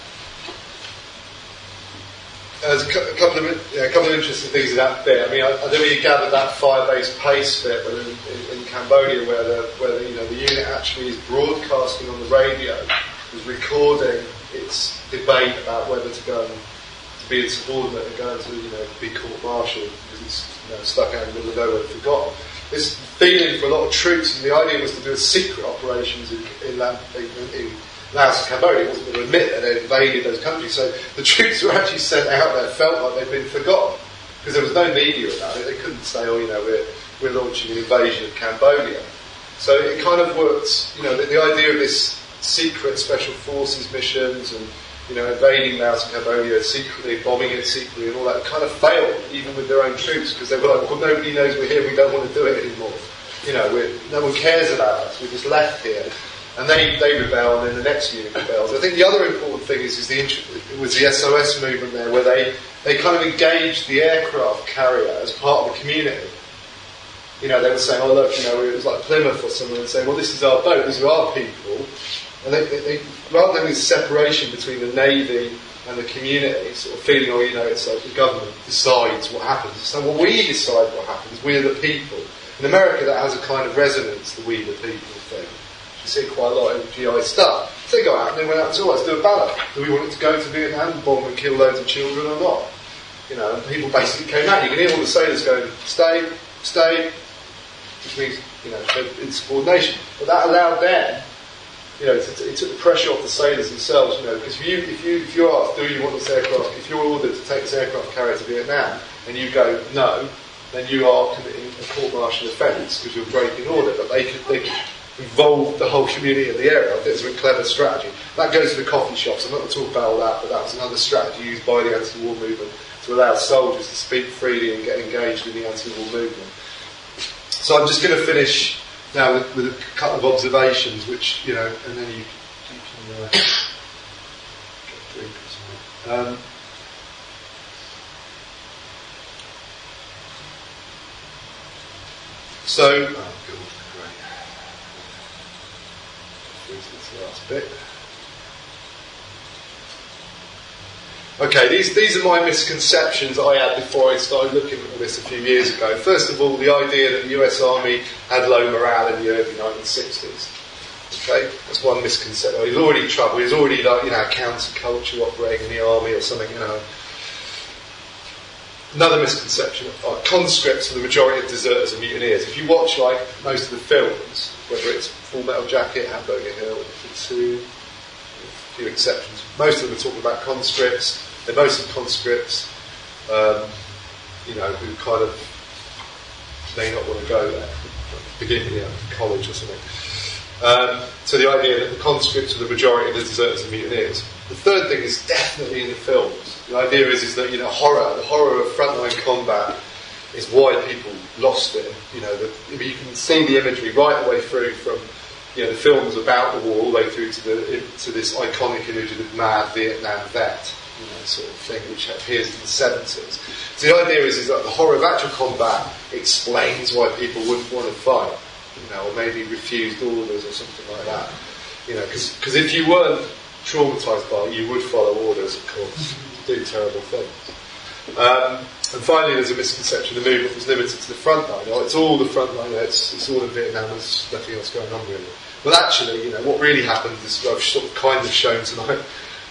There's a couple of interesting things in that bit. I mean, I don't know if you gathered that fire-based pace bit, but in Cambodia, where the unit actually is broadcasting on the radio, is recording its debate about whether to go and to be insubordinate and go to be court-martialed because it's stuck out in the middle of nowhere, forgotten. This feeling for a lot of troops, and the idea was to do secret operations in Laos and Cambodia. It wasn't going to admit that they invaded those countries. So the troops who were actually sent out there felt like they'd been forgotten because there was no media about it. They couldn't say, we're launching an invasion of Cambodia. So it kind of worked, the idea of this secret special forces missions and invading Laos and Cambodia secretly, bombing it secretly and all that kind of failed even with their own troops because they were like, well, nobody knows we're here, we don't want to do it anymore. No one cares about us, we're just left here. And they rebel, and then the next unit rebels. I think the other important thing is it was the SOS movement there, where they kind of engaged the aircraft carrier as part of the community. They were saying, oh look, it was like Plymouth or someone, and saying, well, this is our boat, these are our people. And they rather than this separation between the Navy and the community, sort of feeling, it's like the government decides what happens. So, well, we decide what happens, we're the people. In America, that has a kind of resonance, the we the people thing. You see quite a lot in GI stuff. So they go out and they went out to let's do a ballot. Do we want it to go to Vietnam and bomb and kill loads of children or not? And people basically came out. You can hear all the sailors going, stay, which means, insubordination. But that allowed them, it took the pressure off the sailors themselves, because if you're asked, do you want this aircraft, if you're ordered to take this aircraft carrier to Vietnam, and you go, no, then you are committing a court-martial offence because you're breaking order. But they could involve the whole community in the area. I think it's a clever strategy. That goes to the coffee shops. I'm not going to talk about all that, but that was another strategy used by the anti-war movement to allow soldiers to speak freely and get engaged in the anti-war movement. So I'm just going to finish now with a couple of observations, which, and then you can get a drink or something. Last bit. Okay, these are my misconceptions I had before I started looking at this a few years ago. First of all, the idea that the US Army had low morale in the early 1960s. Okay, that's one misconception. He's already trouble. He's already counterculture operating in the army or something. Another misconception: conscripts are the majority of deserters and mutineers. If you watch most of the films, whether it's Full Metal Jacket, Hamburger Hill, a few exceptions, most of them are talking about conscripts. They're mostly conscripts, who kind of may not want to go there, beginning college or something. So the idea that the conscripts are the majority of the deserters and mutineers. The third thing is definitely in the films. The idea is that, the horror of frontline combat is why people lost it. You can see the imagery right the way through from, the films about the war all the way through to this iconic image of the mad Vietnam vet, sort of thing, which appears in the 70s. So the idea is that the horror of actual combat explains why people wouldn't want to fight, or maybe refused orders or something like that. Because if you weren't traumatised by it, you would follow orders, of course, to do terrible things. And finally, there's a misconception the movement was limited to the front line. It's all the front line, it's all in Vietnam, there's nothing else going on really. But actually, what really happened is, I've sort of kind of shown tonight,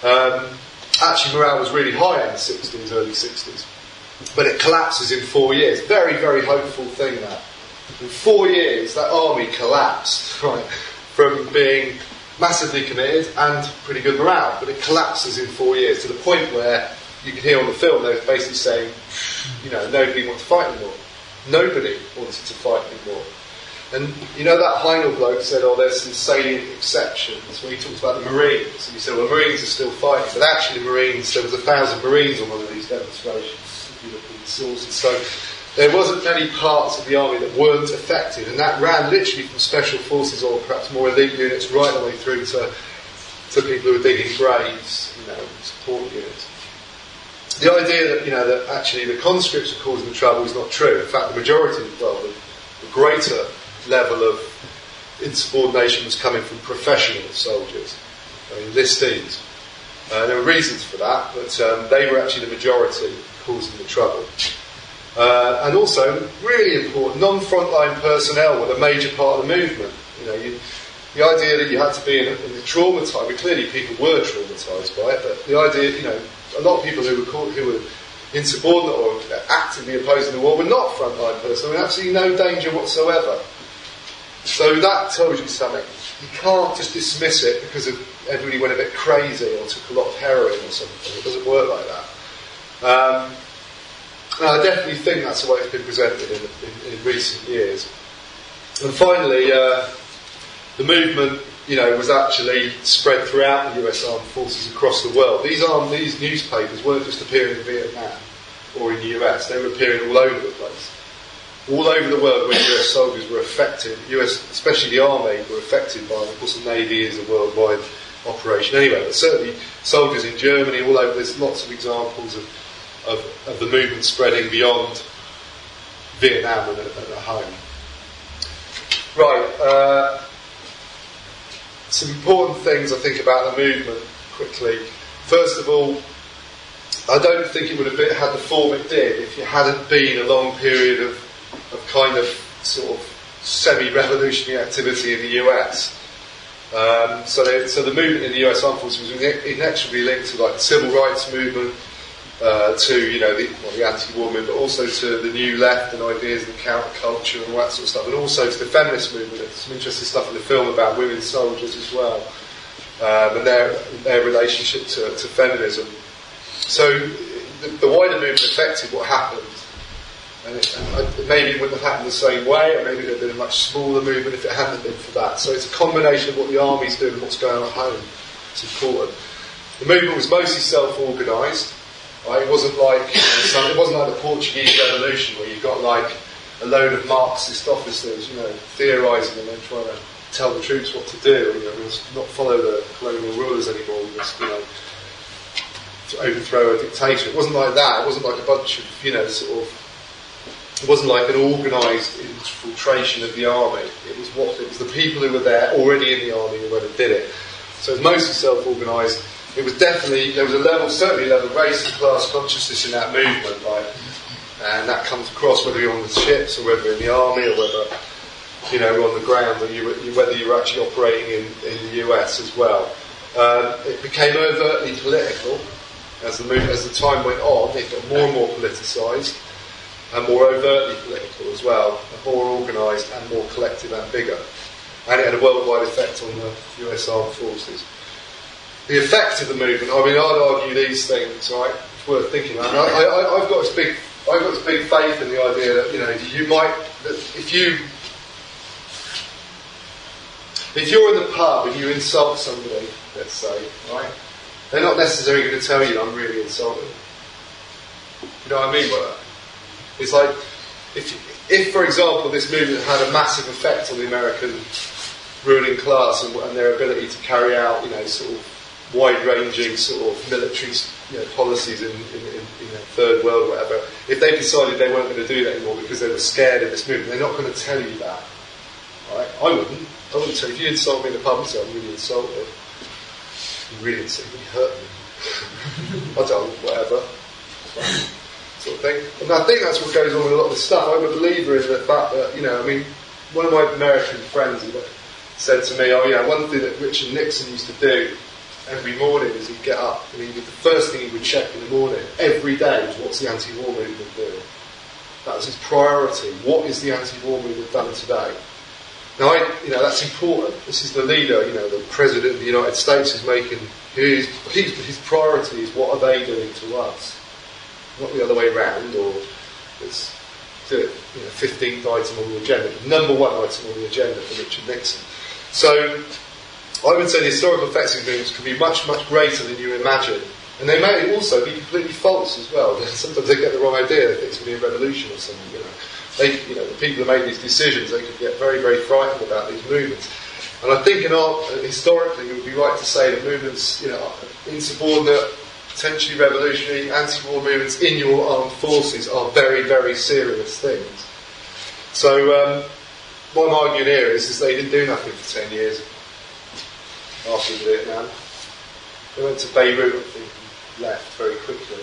actually morale was really high in the 60s, early 60s. But it collapses in 4 years. Very, very hopeful thing, that. In 4 years, that army collapsed, right, from being massively committed and pretty good morale. But it collapses in 4 years to the point where you can hear on the film they're basically saying, nobody wants to fight anymore. Nobody wanted to fight anymore. And that Heinel bloke said, there's some salient exceptions when he talked about the Marines. And he said, Marines are still fighting. But actually the Marines, there was 1,000 Marines on one of these demonstrations, if you look at the sources. So there wasn't many parts of the army that weren't affected. And that ran literally from special forces or perhaps more elite units right the way through to people who were digging graves, support units. The idea that, that actually the conscripts are causing the trouble is not true. In fact, the majority, the greater level of insubordination was coming from professional soldiers, enlistees. There were reasons for that, but they were actually the majority causing the trouble. And also, really important, non-frontline personnel were a major part of the movement. The idea that you had to be in the traumatised, clearly people were traumatised by it, but the idea, a lot of people who were insubordinate or actively opposing the war were not frontline personnel, absolutely no danger whatsoever. So that tells you something. You can't just dismiss it because everybody went a bit crazy or took a lot of heroin or something. It doesn't work like that. And I definitely think that's the way it's been presented in recent years. And finally, the movement, was actually spread throughout the US Armed Forces across the world. These newspapers weren't just appearing in Vietnam or in the US, they were appearing all over the place. All over the world where US soldiers were affected, especially the army, were affected by, of course the Navy is a worldwide operation anyway, but certainly soldiers in Germany, all over, there's lots of examples of the movement spreading beyond Vietnam and at home. Right, some important things I think about the movement, quickly. First of all, I don't think it would have had the form it did if you hadn't been a long period of kind of sort of semi-revolutionary activity in the US. So the movement in the US Armed Forces was inexorably linked to the civil rights movement, to the anti-war movement, but also to the new left and ideas and counterculture and all that sort of stuff, and also to the feminist movement. There's some interesting stuff in the film about women soldiers as well, and their relationship to feminism. So the wider movement affected what happened, and maybe it wouldn't have happened the same way, or maybe it would have been a much smaller movement if it hadn't been for that. So it's a combination of what the army's doing and what's going on at home. It's important. The movement was mostly self-organised. It wasn't like the Portuguese Revolution where you've got a load of Marxist officers, theorising and then trying to tell the troops what to do. We must not follow the colonial rulers anymore. We must, to overthrow a dictator. It wasn't like that. It wasn't like a bunch of, it wasn't like an organised infiltration of the army. It was the people who were there already in the army who went and did it. So it was mostly self-organised. It was there was certainly a level of race and class consciousness in that movement, and that comes across whether you're on the ships or whether you're in the army or whether on the ground, or whether you're actually operating in the US as well. It became overtly political as the time went on. It got more and more politicised and more overtly political as well, and more organised and more collective and bigger. And it had a worldwide effect on the US Armed Forces. The effect of the movement, I'd argue these things, right? worth thinking about. I've got this big faith in the idea that, you know, if you're in the pub and you insult somebody, let's say, right, they're not necessarily going to tell you I'm really insulted. You know what I mean by that? It's like, if for example this movement had a massive effect on the American ruling class and their ability to carry out, you know, sort of wide-ranging sort of military, you know, policies in third world or whatever, if they decided they weren't going to do that anymore because they were scared of this movement, they're not going to tell you that. Right? I wouldn't tell you. If you insult me in the pub and say I'm really insulted, you really hurt me. I don't, whatever. Sort of thing. And I think that's what goes on with a lot of the stuff. I'm a believer in the fact that, you know, I mean, one of my American friends said to me, oh yeah, one thing that Richard Nixon used to do every morning is he'd get up and the first thing he would check in the morning every day was what's the anti-war movement doing. That was his priority. What is the anti-war movement done today? Now, that's important. This is the leader, you know, the President of the United States is making his priority is what are they doing to us? Not the other way around, or it's the 15th item on the agenda, number one item on the agenda for Richard Nixon. So I would say the historical effects of movements can be much, much greater than you imagine. And they may also be completely false as well. Sometimes they get the wrong idea, they think it's going to be a revolution or something, you know. The people who made these decisions, they could get very, very frightened about these movements. And I think historically it would be right to say that movements, you know, insubordinate, potentially revolutionary, anti-war movements in your armed forces are very, very serious things. So what I'm arguing here is they didn't do nothing for 10 years after Vietnam. They went to Beirut, I think, and left very quickly.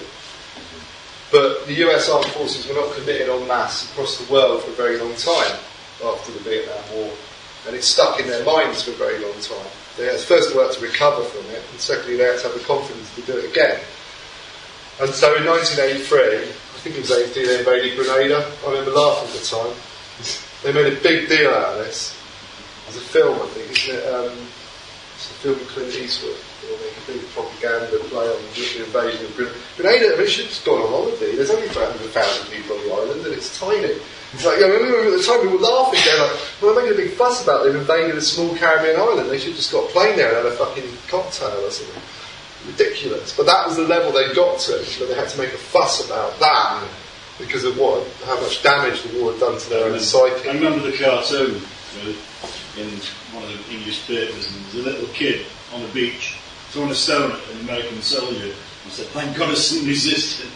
But the US armed forces were not committed en masse across the world for a very long time after the Vietnam War. And it stuck in their minds for a very long time. They had, first of all, had to recover from it, and secondly, they had to have the confidence to do it again. And so in 1983, I think it was 83, they invaded Grenada. I remember laughing at the time. They made a big deal out of this. There's a film, I think, isn't it? It's a film with Clint Eastwood. They'll make a big propaganda play on the invasion of Grenada. Grenada, I mean, it should have gone on holiday. There's only 300,000 people on the island, and it's tiny. It's like, I remember at the time we were laughing, going like, well, they're making a big fuss about them invading a small Caribbean island. They should have just got a plane there and had a fucking cocktail or something. Ridiculous. But that was the level they got to, but they had to make a fuss about that because of how much damage the war had done to their own psyche. I remember the cartoon in one of the English papers, and there was a little kid on the beach throwing a stone at an American soldier and said, thank God it's some resistance.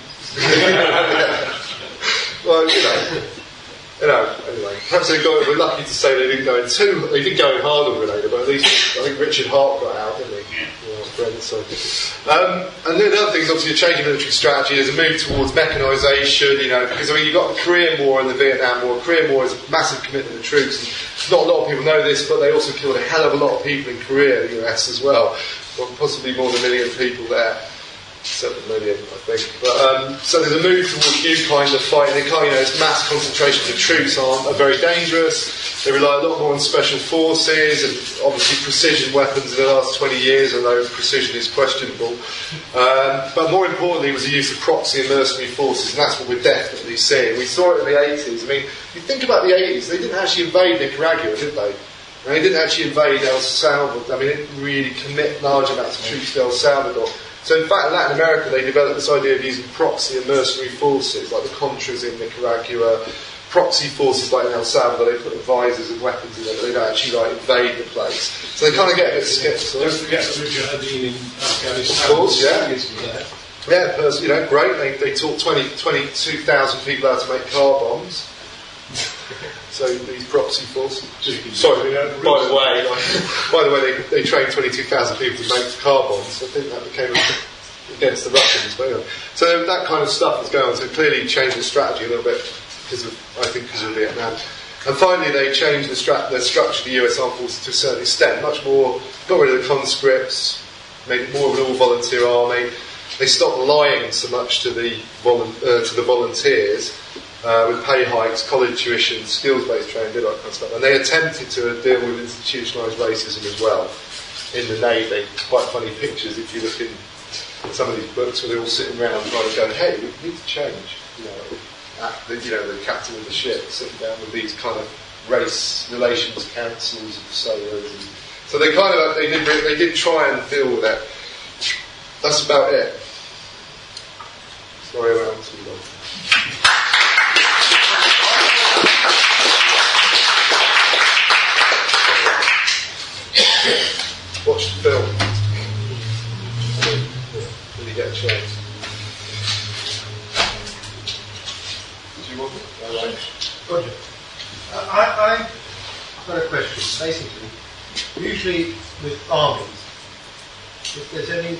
Well, anyway, perhaps we're lucky to say they didn't go in hard on Grenada, but at least I think Richard Hart got out, didn't he? Yeah, friend, so. And then the other thing is obviously a change in military strategy. There's a move towards mechanisation, because you've got the Korean War and the Vietnam War. The Korean War is a massive commitment of troops. And not a lot of people know this, but they also killed a hell of a lot of people in Korea, the US as well. Possibly more than 1 million people there. 7 million, I think. But, so there's a move towards new kind of fighting. It's mass concentrations of troops are very dangerous. They rely a lot more on special forces and obviously precision weapons in the last 20 years, although precision is questionable. But more importantly was the use of proxy and mercenary forces, and that's what we're definitely seeing. We saw it in the 80s. I mean, you think about the 80s, they didn't actually invade Nicaragua, did they? And they didn't actually invade El Salvador. I mean, they didn't really commit large amounts of troops to El Salvador. So in fact in Latin America they developed this idea of using proxy and mercenary forces, like the Contras in Nicaragua, proxy forces like in El Salvador, they put advisors and weapons in there, but they don't actually invade the place. So they kind of get a bit sceptical. Don't forget the Mujahideen in Afghanistan. Of course, yeah. Yeah, great. They taught 22,000 people how to make car bombs. So these proxy forces. Sorry, by the way, they trained 22,000 people to make car bombs. I think that became against the Russians. But anyway. So that kind of stuff is going on. So clearly changed the strategy a little bit because of Vietnam. And finally, they changed the structure of the US Armed Forces to a certain extent. Much more, got rid of the conscripts, made it more of an all-volunteer army. They stopped lying so much to the volunteers. With pay hikes, college tuition, skills-based training, that kind of stuff. And they attempted to deal with institutionalised racism as well in the Navy. Quite funny pictures if you look in some of these books where they're all sitting around trying to go, hey, we need to change. The captain of the ship sitting down with these kind of race relations councils of sailors. And so they did try and deal with that. That's about it. Sorry around too long. Watch the film when you get a chance. Do you want it? Roger. I've got a question. Basically, usually with armies, if there's any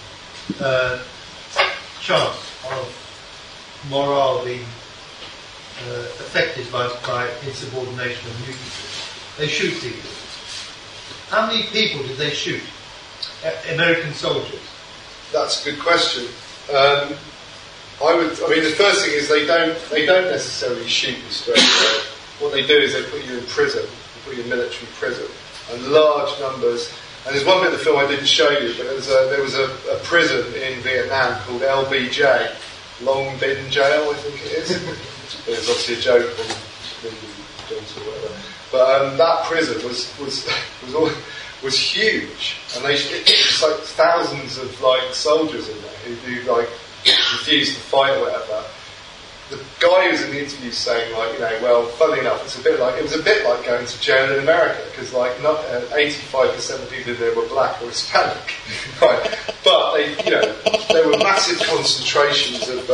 chance of morale being affected by insubordination of mutiny, they shoot people. How many people did they shoot? American soldiers? That's a good question. The first thing is they don't necessarily shoot you straight away. What they do is they put you in prison, they put you in military prison, and large numbers. And there's one bit of the film I didn't show you, but there was a prison in Vietnam called LBJ, Long Bin Jail, I think it is. There's obviously a joke on Johnson or whatever. But that prison was huge, and it was like thousands of soldiers in there who refused to fight or whatever. The guy who was in the interview saying funnily enough, it was a bit like going to jail in America because 85% of people in there were black or Hispanic, right? But there were massive concentrations of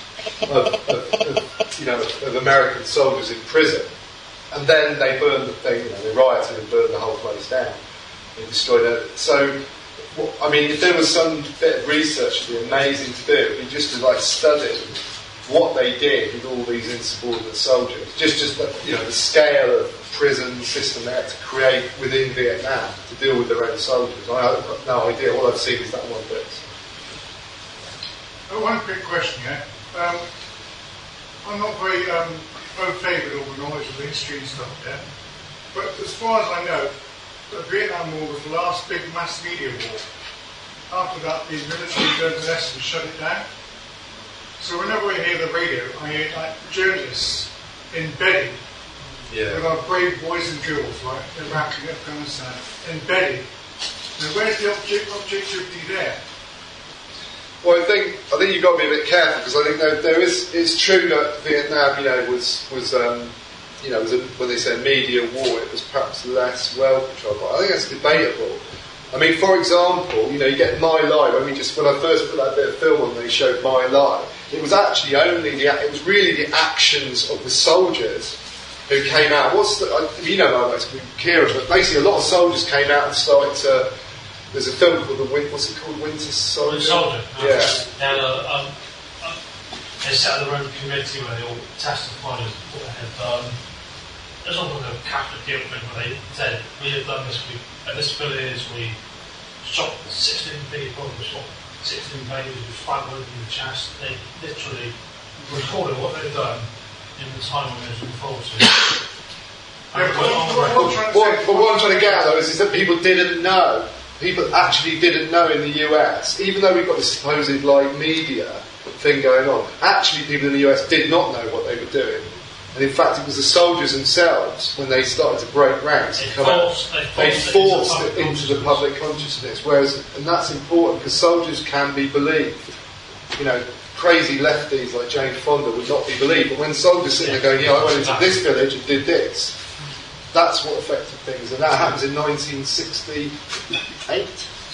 American soldiers in prison. And then they burned the thing, they rioted and burned the whole place down. They destroyed it. So, if there was some bit of research, it would be amazing to do. It would be just to study what they did with all these insubordinate soldiers. Just the scale of prison system they had to create within Vietnam to deal with their own soldiers. I've got no idea. All I've seen is that one bit. One quick question, yeah. I'm not very au fait with all the knowledge of the history and stuff, yeah. But as far as I know, the Vietnam War was the last big mass media war. After that, the military learned the lesson and shut it down. So whenever I hear the radio, I hear journalists embedded with our brave boys and girls, right, Iraq and Afghanistan, embedded. Now where's the objectivity there? Well, I think you've got to be a bit careful because I think it's true that Vietnam, was when they say media war, it was perhaps less well controlled. But I think that's debatable. For example, you get My Life. When I first put that bit of film on, they showed My Life. It was actually it was really the actions of the soldiers who came out. Kieran, but basically a lot of soldiers came out and started to. There's a film called what's it called? Winter Soldier. Winter Soldier. Yeah. They set up their own committee where they all testified as what they had done. There's all like a Catholic guilt thing where they said, we have done this, at this village we shot 16 people, we shot 16 babies with 5 wounds in the chest. They literally recorded what they'd done in the time when they was involved. What I'm trying to get at though is that people didn't know. People actually didn't know in the US, even though we've got this supposed media thing going on, actually people in the US did not know what they were doing. And in fact it was the soldiers themselves, when they started to break ranks and come out, they forced it into the public consciousness. And that's important because soldiers can be believed. Crazy lefties like Jane Fonda would not be believed, but when soldiers sitting there going, I went into this village and did this, that's what affected things, and that happens in 1968? 68,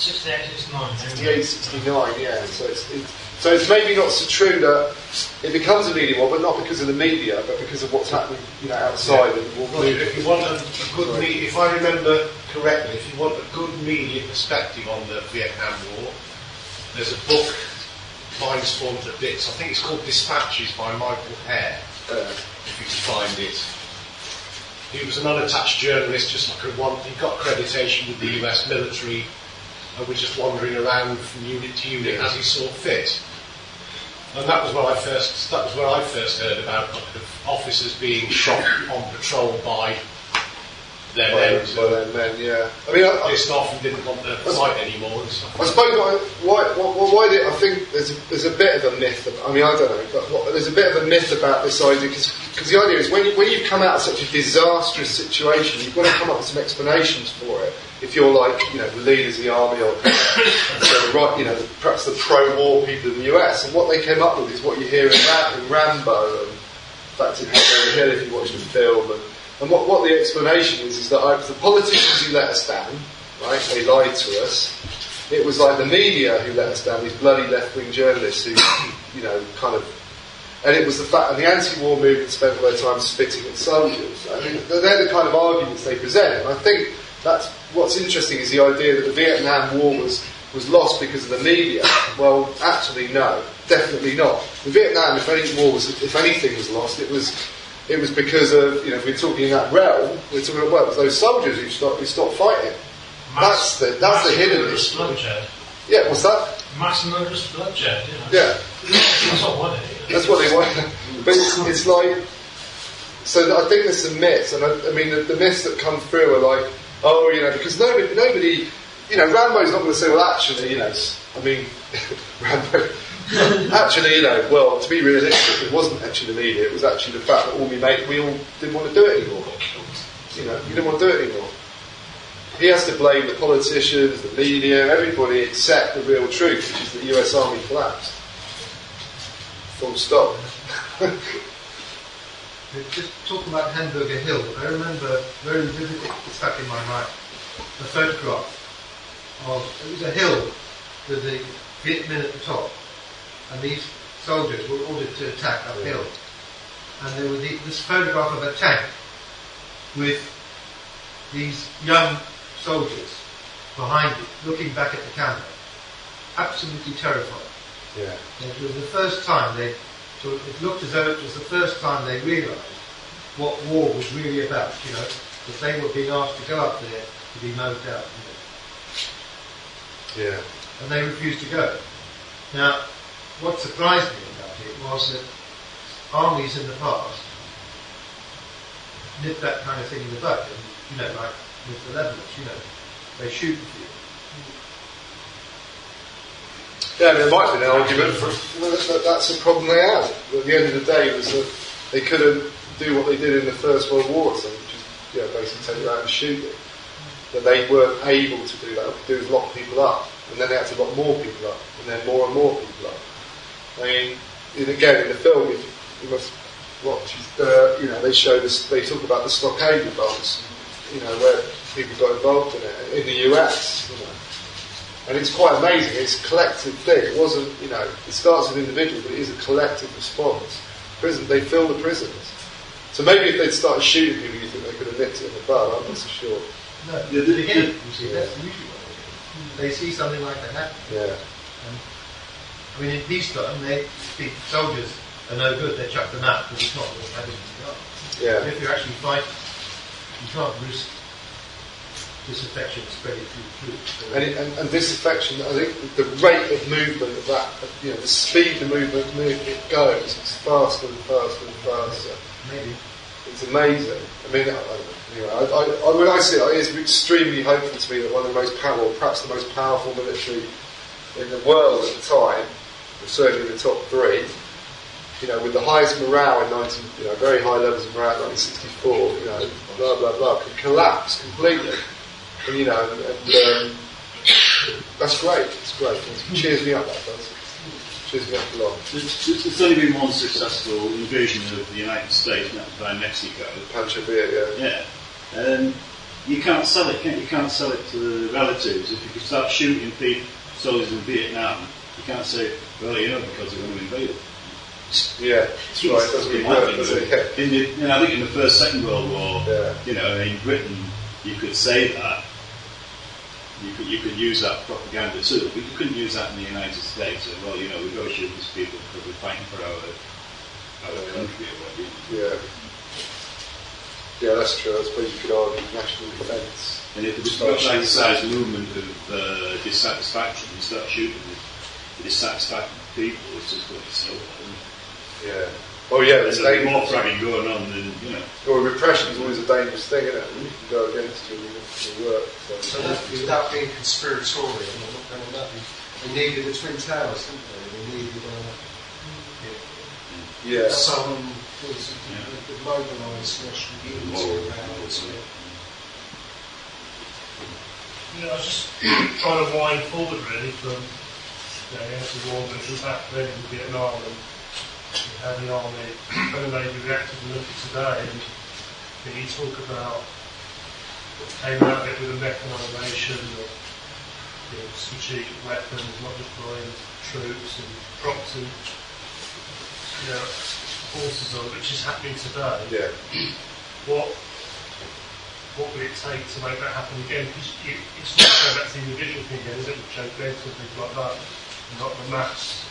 69, yeah. So it's maybe not so true that it becomes a media war, but not because of the media, but because of what's happening, outside. Yeah. If you want a good media, if I remember correctly, if you want a good media perspective on the Vietnam War, there's a book, Minds Formed to Bits. I think it's called Dispatches by Michael Hare. If you can find it. He was an unattached journalist, just like he got accreditation with the US military and was just wandering around from unit to unit as he saw fit. And that was where I first heard about officers being shot on patrol by their men, yeah. I mean, pissed off and didn't want to fight anymore and stuff. I suppose I think there's a bit of a myth. I mean, I don't know, but there's a bit of a myth about this idea because the idea is when you come out of such a disastrous situation, you've got to come up with some explanations for it. If you're like, the leaders of the army or perhaps the pro-war people in the US, and what they came up with is what you hear in Rambo, and in fact in Head Over Hill if you watch the film, and what the explanation is that the politicians who let us down, right, they lied to us. It was like the media who let us down, these bloody left-wing journalists who, and it was the fact, and the anti-war movement spent all their time spitting at soldiers. I mean, they're the kind of arguments they present, and I think that's what's interesting is the idea that the Vietnam War was lost because of the media. Well, actually, no, definitely not. The Vietnam, if anything was lost, it was because of, if we're talking in that realm, we're talking about, it was those soldiers who stopped fighting. That's the hidden issue. Bloodshed. Yeah, what's that? Mass murderous bloodshed, Yeah. That's what wanted. That's what they want. But it's like, so I think there's some myths, and I mean the myths that come through are like, because nobody, Rambo's not going to say, well, actually, Rambo, actually, well, to be realistic, it wasn't actually the media, it was actually the fact that we all didn't want to do it anymore. You didn't want to do it anymore. He has to blame the politicians, the media, everybody except the real truth, which is that the US Army collapsed. Full stop. Just talking about Hamburger Hill, I remember very vividly, stuck in my mind, a photograph of, it was a hill with the Viet Minh at the top, and these soldiers were ordered to attack uphill. And there was this photograph of a tank with these young soldiers behind it, looking back at the camera, absolutely terrified. Yeah. And it was the first time it looked as though it was the first time they realised what war was really about, that they were being asked to go up there to be mowed out. Yeah. And they refused to go. Now, what surprised me about it was that armies in the past nipped that kind of thing in the bud, and, like with the Lebanese, they shoot at you. Yeah, there might be an argument for that's a problem they had. At the end of the day, was that they couldn't do what they did in the First World War, so which is basically take you out and shoot you. That they weren't able to do that. What they could do is lock people up, and then they had to lock more people up, and then more and more people up. I mean, again in the film, you must watch. They show this. They talk about the stockade revolts, where people got involved in it in the US. And it's quite amazing. It's a collective thing. It wasn't, it starts with individuals, but it is a collective response. They fill the prisons. So maybe if they'd started shooting people, you think they could have nipped it in the bud. I'm not so sure. No, that's usually what they see something like that happen. Yeah. And, in peacetime, the soldiers are no good. They chuck them out because it's not worth having them go. Yeah. But if you're actually fighting, you can't risk disaffection spreading through the troops. And disaffection, I think the rate of movement of that, the speed the movement it goes, it's faster and faster and faster. Maybe. It's amazing. I mean, when I see it, it's extremely hopeful to me that one of the most powerful, perhaps the most powerful military in the world at the time, certainly in the top three, with the highest morale in very high levels of morale in 1964, blah blah blah, could collapse completely. And that's great. It's great. It cheers me up. That does. Cheers me up a lot. There's only been one successful invasion of the United States, and that was by Mexico. Pancho Villa, yeah. Yeah. You can't sell it. You can't sell it to the relatives. If you start shooting soldiers in Vietnam, you can't say, well, because they're going to invade it. Yeah, that's right. It doesn't really work, does it? Yeah. I think in the First, Second World War, in Britain, you could say that. You could use that propaganda too, but you couldn't use that in the United States. Well, we've got to shoot these people because we're fighting for our country or whatever. Yeah, that's true. I suppose you could argue national defence. And if there was a right-sized movement of dissatisfaction, you start shooting the dissatisfied people, it's just going to slow down. Yeah. Oh yeah, There's there's more fragging going on than, you know. Well, repression is always a dangerous thing, isn't it? You can go against you in your work. So without being conspiratorial, they needed the Twin Towers, didn't they? They needed someone who could mobilise national unity around it. I was just trying to wind forward really from the war that was happening in Vietnam and how the army and the Navy reacted and look at today. And you talk about what came out of it with the mechanisation of strategic weapons, not deploying troops and proxy forces on, which is happening today. Yeah. What would it take to make that happen again? Because it's not going back to the individual thing again, is it? With Joe Benton and things like that, and not the mass.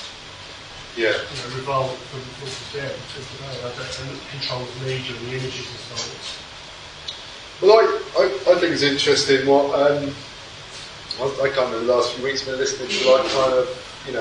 Revolt from forces there until today. And it controls media and the images and so on. Well, I think it's interesting what I can't remember the last few weeks been listening to like kind of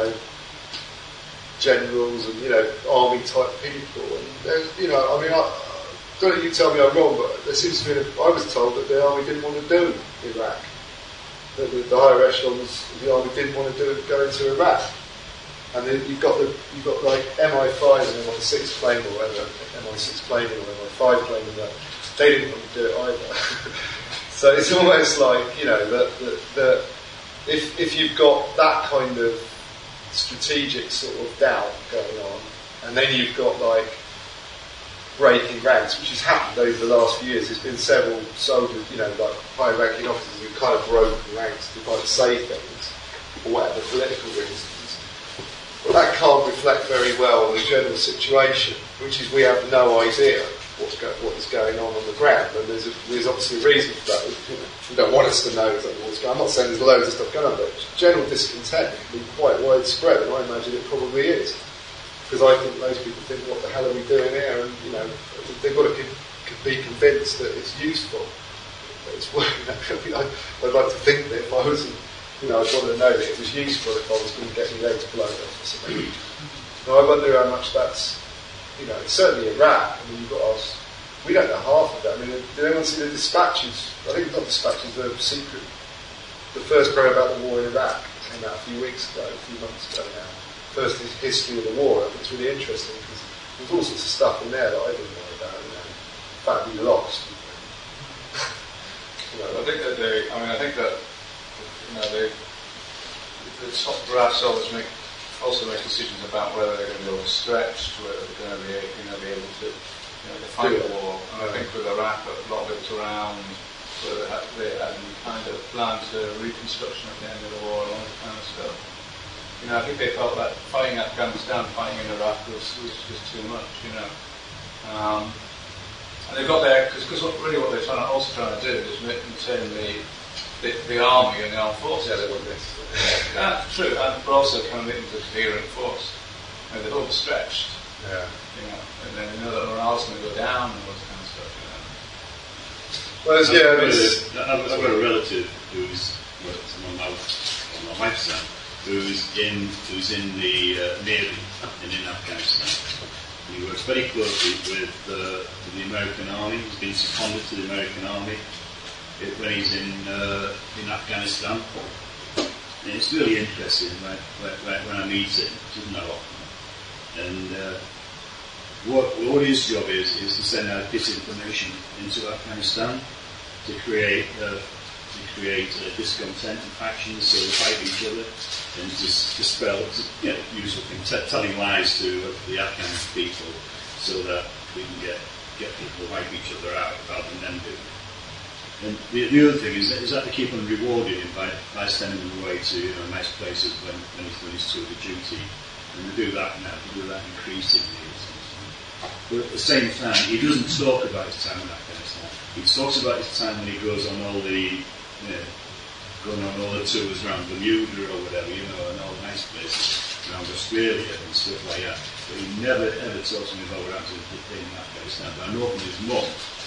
generals and army type people and don't you tell me I'm wrong, but there seems to be I was told that the army didn't want to do Iraq. The higher echelons of the army didn't want to go into Iraq. And then you've got like MI5 and MI6 plane or whatever, MI6 plane or MI5 plane and that. They didn't want to do it either. So it's almost like, that if you've got that kind of strategic sort of doubt going on, and then you've got like breaking ranks, which has happened over the last few years. There's been several soldiers, like high-ranking officers who kind of broke ranks to kind of say things, for whatever political reasons. But that can't reflect very well on the general situation, which is we have no idea what is going on the ground, and there's obviously a reason for that. We don't want us to know exactly what's going on. I'm not saying there's loads of stuff going on, but general discontent can be quite widespread, and I imagine it probably is. Because I think most people think, what the hell are we doing here? And, they've got to be convinced that it's useful. That it's working. I'd like to think that if I wasn't, I'd want to know that it was useful if I was going to get my legs blown off or something. Now, I wonder how much that's, certainly Iraq. You've got us. We don't know half of that. Did anyone see the dispatches? I think not dispatches, the secret. The first program about the war in Iraq came out a few months ago now. First history of the war. I think it's really interesting because there's all sorts of stuff in there that I didn't know about. In fact, we lost. I think that the top brass always make decisions about whether they're going to be overstretched, whether they're going to be able to fight the war. And I think with Iraq, a lot of it's around whether they had any kind of plan to reconstruction at the end of the war and all that kind of stuff. I think they felt that fighting Afghanistan, fighting in Iraq was just too much, And they've got there, because what they're also trying to do is maintain the army and the armed forces. Yeah, they want this. That's true, but also kind of making the coherent force. They're overstretched. Yeah. And then they know that morale's going to go down and all this kind of stuff, Well, I've got a relative who's on my wife's side. Who's in the Navy and in Afghanistan. He works very closely with the American Army. He's been seconded to the American Army when he's in Afghanistan. And it's really interesting when I meet him. It doesn't know often. And what his job is to send out disinformation into Afghanistan to create discontent and factions so they fight each other and just dispel useful things, telling lies to the Afghan people so that we can get people to wipe each other out rather than them doing it. And the other thing is that they keep on rewarding him by sending him away to nice places when he's tour of duty. And they do that now, they do that increasingly. But at the same time, he doesn't talk about his time in Afghanistan. He talks about his time when he goes on all the tours around Bermuda or whatever, and all the nice places around Australia and stuff like that. But he never ever talks to me about what happened in Afghanistan. But I know from his mum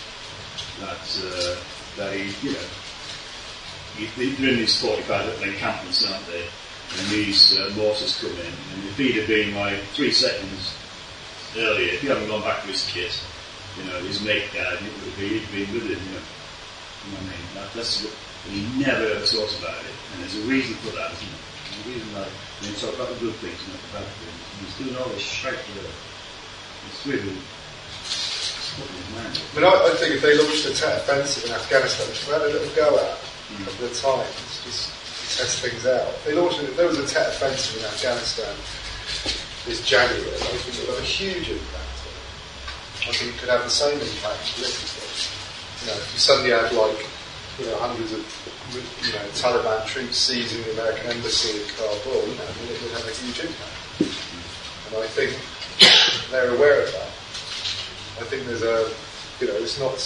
that he they're in these 45 encampments, aren't they? And these mortars come in, and if he'd have been like 3 seconds earlier, if he hadn't gone back to his kit, his mate died, and it would have been with him, You know what I mean? That's what, and he never ever thought about it, and there's a reason for that, isn't there? There's a reason why when you talk about the good things, not the bad things. And he's doing all this shite work. It's really fucking his mind. I mean, I think if they launched a offensive in Afghanistan, which they had a little go at the time, just to test things out. If there was a Tet offensive in Afghanistan this January, I think it would have a huge impact. I think it could have the same impact politically. If you suddenly had hundreds of Taliban troops seizing the American embassy in Kabul, then it would have a huge impact. And I think they're aware of that. I think there's it's not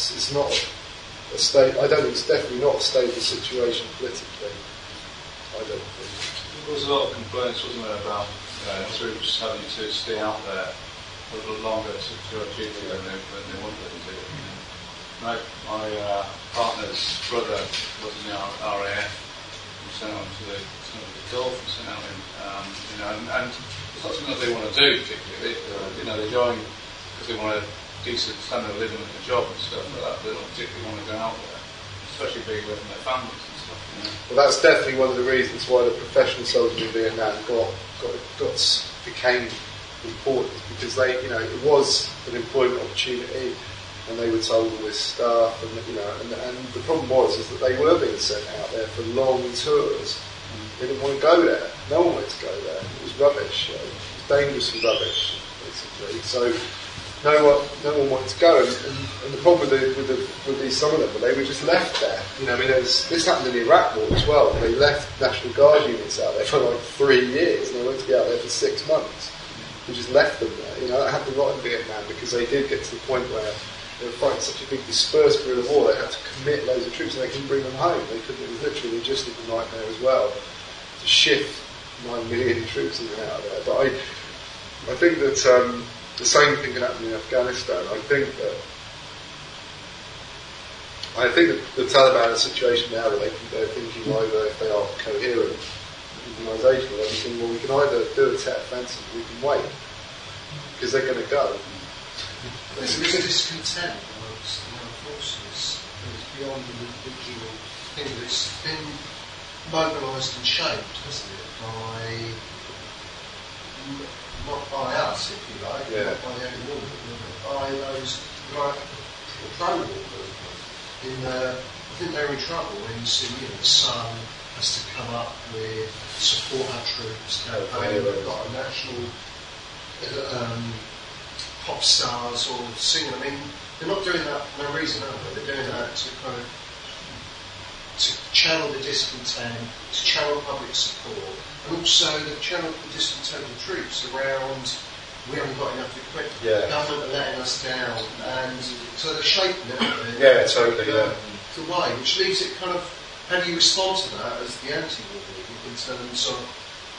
a state. I don't think it's definitely not a stable situation politically. I don't think. There was a lot of complaints, wasn't there, about troops having to stay out there a little longer to achieve it than they wanted to do. My partner's brother was in the RAF. We sent him to the Gulf and sent out him, and it's not something that they want to do particularly. They join because they want a decent standard of living and a job and stuff like that. They don't particularly want to go out there, especially being away from their families and stuff. Well, that's definitely one of the reasons why the professional soldiers in Vietnam became important, because it was an employment opportunity. And they were told all this stuff, and the problem was that they were being sent out there for long tours. They didn't want to go there. No one wanted to go there. It was rubbish. It was dangerously rubbish, basically. So no one wanted to go. And the problem with some of them, they were just left there. This happened in the Iraq War as well. They left National Guard units out there for 3 years, and they wanted to be out there for 6 months. We just left them there. That happened a lot in Vietnam, because they did get to the point where they were fighting such a big dispersed guerrilla war. They had to commit loads of troops, and they couldn't bring them home. They couldn't. It was literally a logistical nightmare as well to shift 9 million troops in and out of there. But I think that the same thing can happen in Afghanistan. I think that the Taliban are in a situation now where they're thinking either, if they are coherent organisation, they're thinking, well, we can either do a Tet offensive, or we can wait, because they're going to go. There's a discontent amongst the armed forces that is beyond the individual thing. It's been mobilised and shaped, hasn't it, not by us, if you like, not by the anti-war movement, but by those pro-war movement. I think they're in trouble when you see the Sun has to come up with support our troops campaign. We've got a national pop stars or singing. They're not doing that for no reason, are they? They're doing that to to channel the discontent, to channel public support, and also to channel the discontent of troops around we haven't got enough equipment, the government are letting us down, and so they're shaping it. The way, which leaves it kind of, how do you respond to that as the anti-war movement in terms of,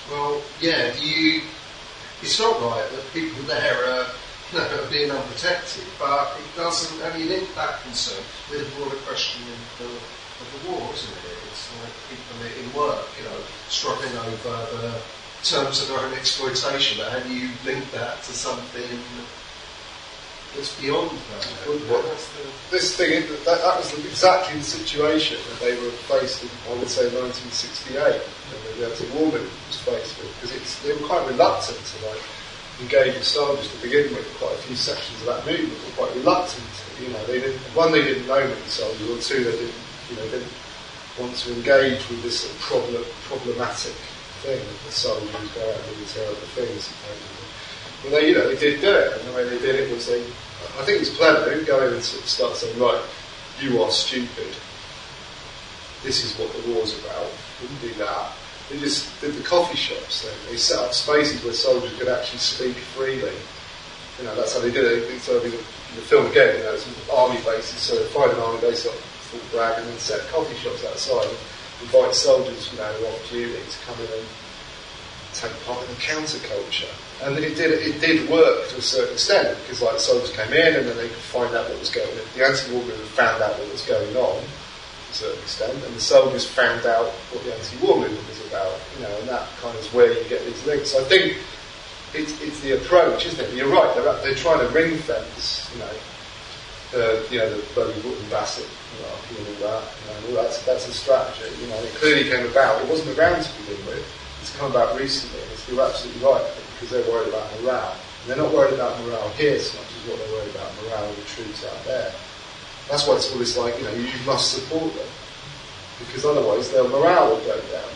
it's not right that people there are being unprotected, but it doesn't only link that concern with a broader question of the war, isn't it? It's like people in work, struggling over the terms of their own exploitation, but how do you link that to something that's beyond that? This thing, that was exactly the situation that they were faced in, I would say, 1968, the anti-war movement was faced with, because they were quite reluctant to engage with soldiers to begin with. Quite a few sections of that movement were quite reluctant. They didn't know many soldiers, or two, they didn't want to engage with this sort of problematic thing that the soldiers go out and do terrible things. But they did do it, and the way they did it was I think it was clever. They didn't go in and sort of start saying, right, you are stupid. This is what the war's about. They didn't do that. They just did the coffee shops then. They set up spaces where soldiers could actually speak freely. That's how they did it. So in the film again, it's army bases, so they find an army base like Fort Bragg and then set coffee shops outside and invite soldiers, who are off duty to come in and take part in the counterculture. And it did work to a certain extent, because soldiers came in and then they could find out what was going on. The anti-war movement found out what was going on to a certain extent, and the soldiers found out what the anti-war movement was about, and that kind of is where you get these links. So I think it's the approach, isn't it? You're right. They're trying to ring fence, the bloody Wootton Bassett monarchy and all that. And all that's a strategy. It clearly came about. It wasn't around to begin with. It's come about recently, and you're absolutely right, because they're worried about morale. And they're not worried about morale here so much as what they're worried about morale of the troops out there. That's why it's always like, you must support them, because otherwise their morale will go down.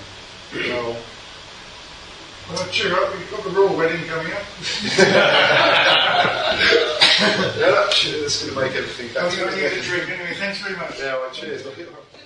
Well, cheer up, you've got the royal wedding coming up. Yeah, that's going to make everything better. I'm going to get a drink anyway, thanks very much. Yeah, well, cheers.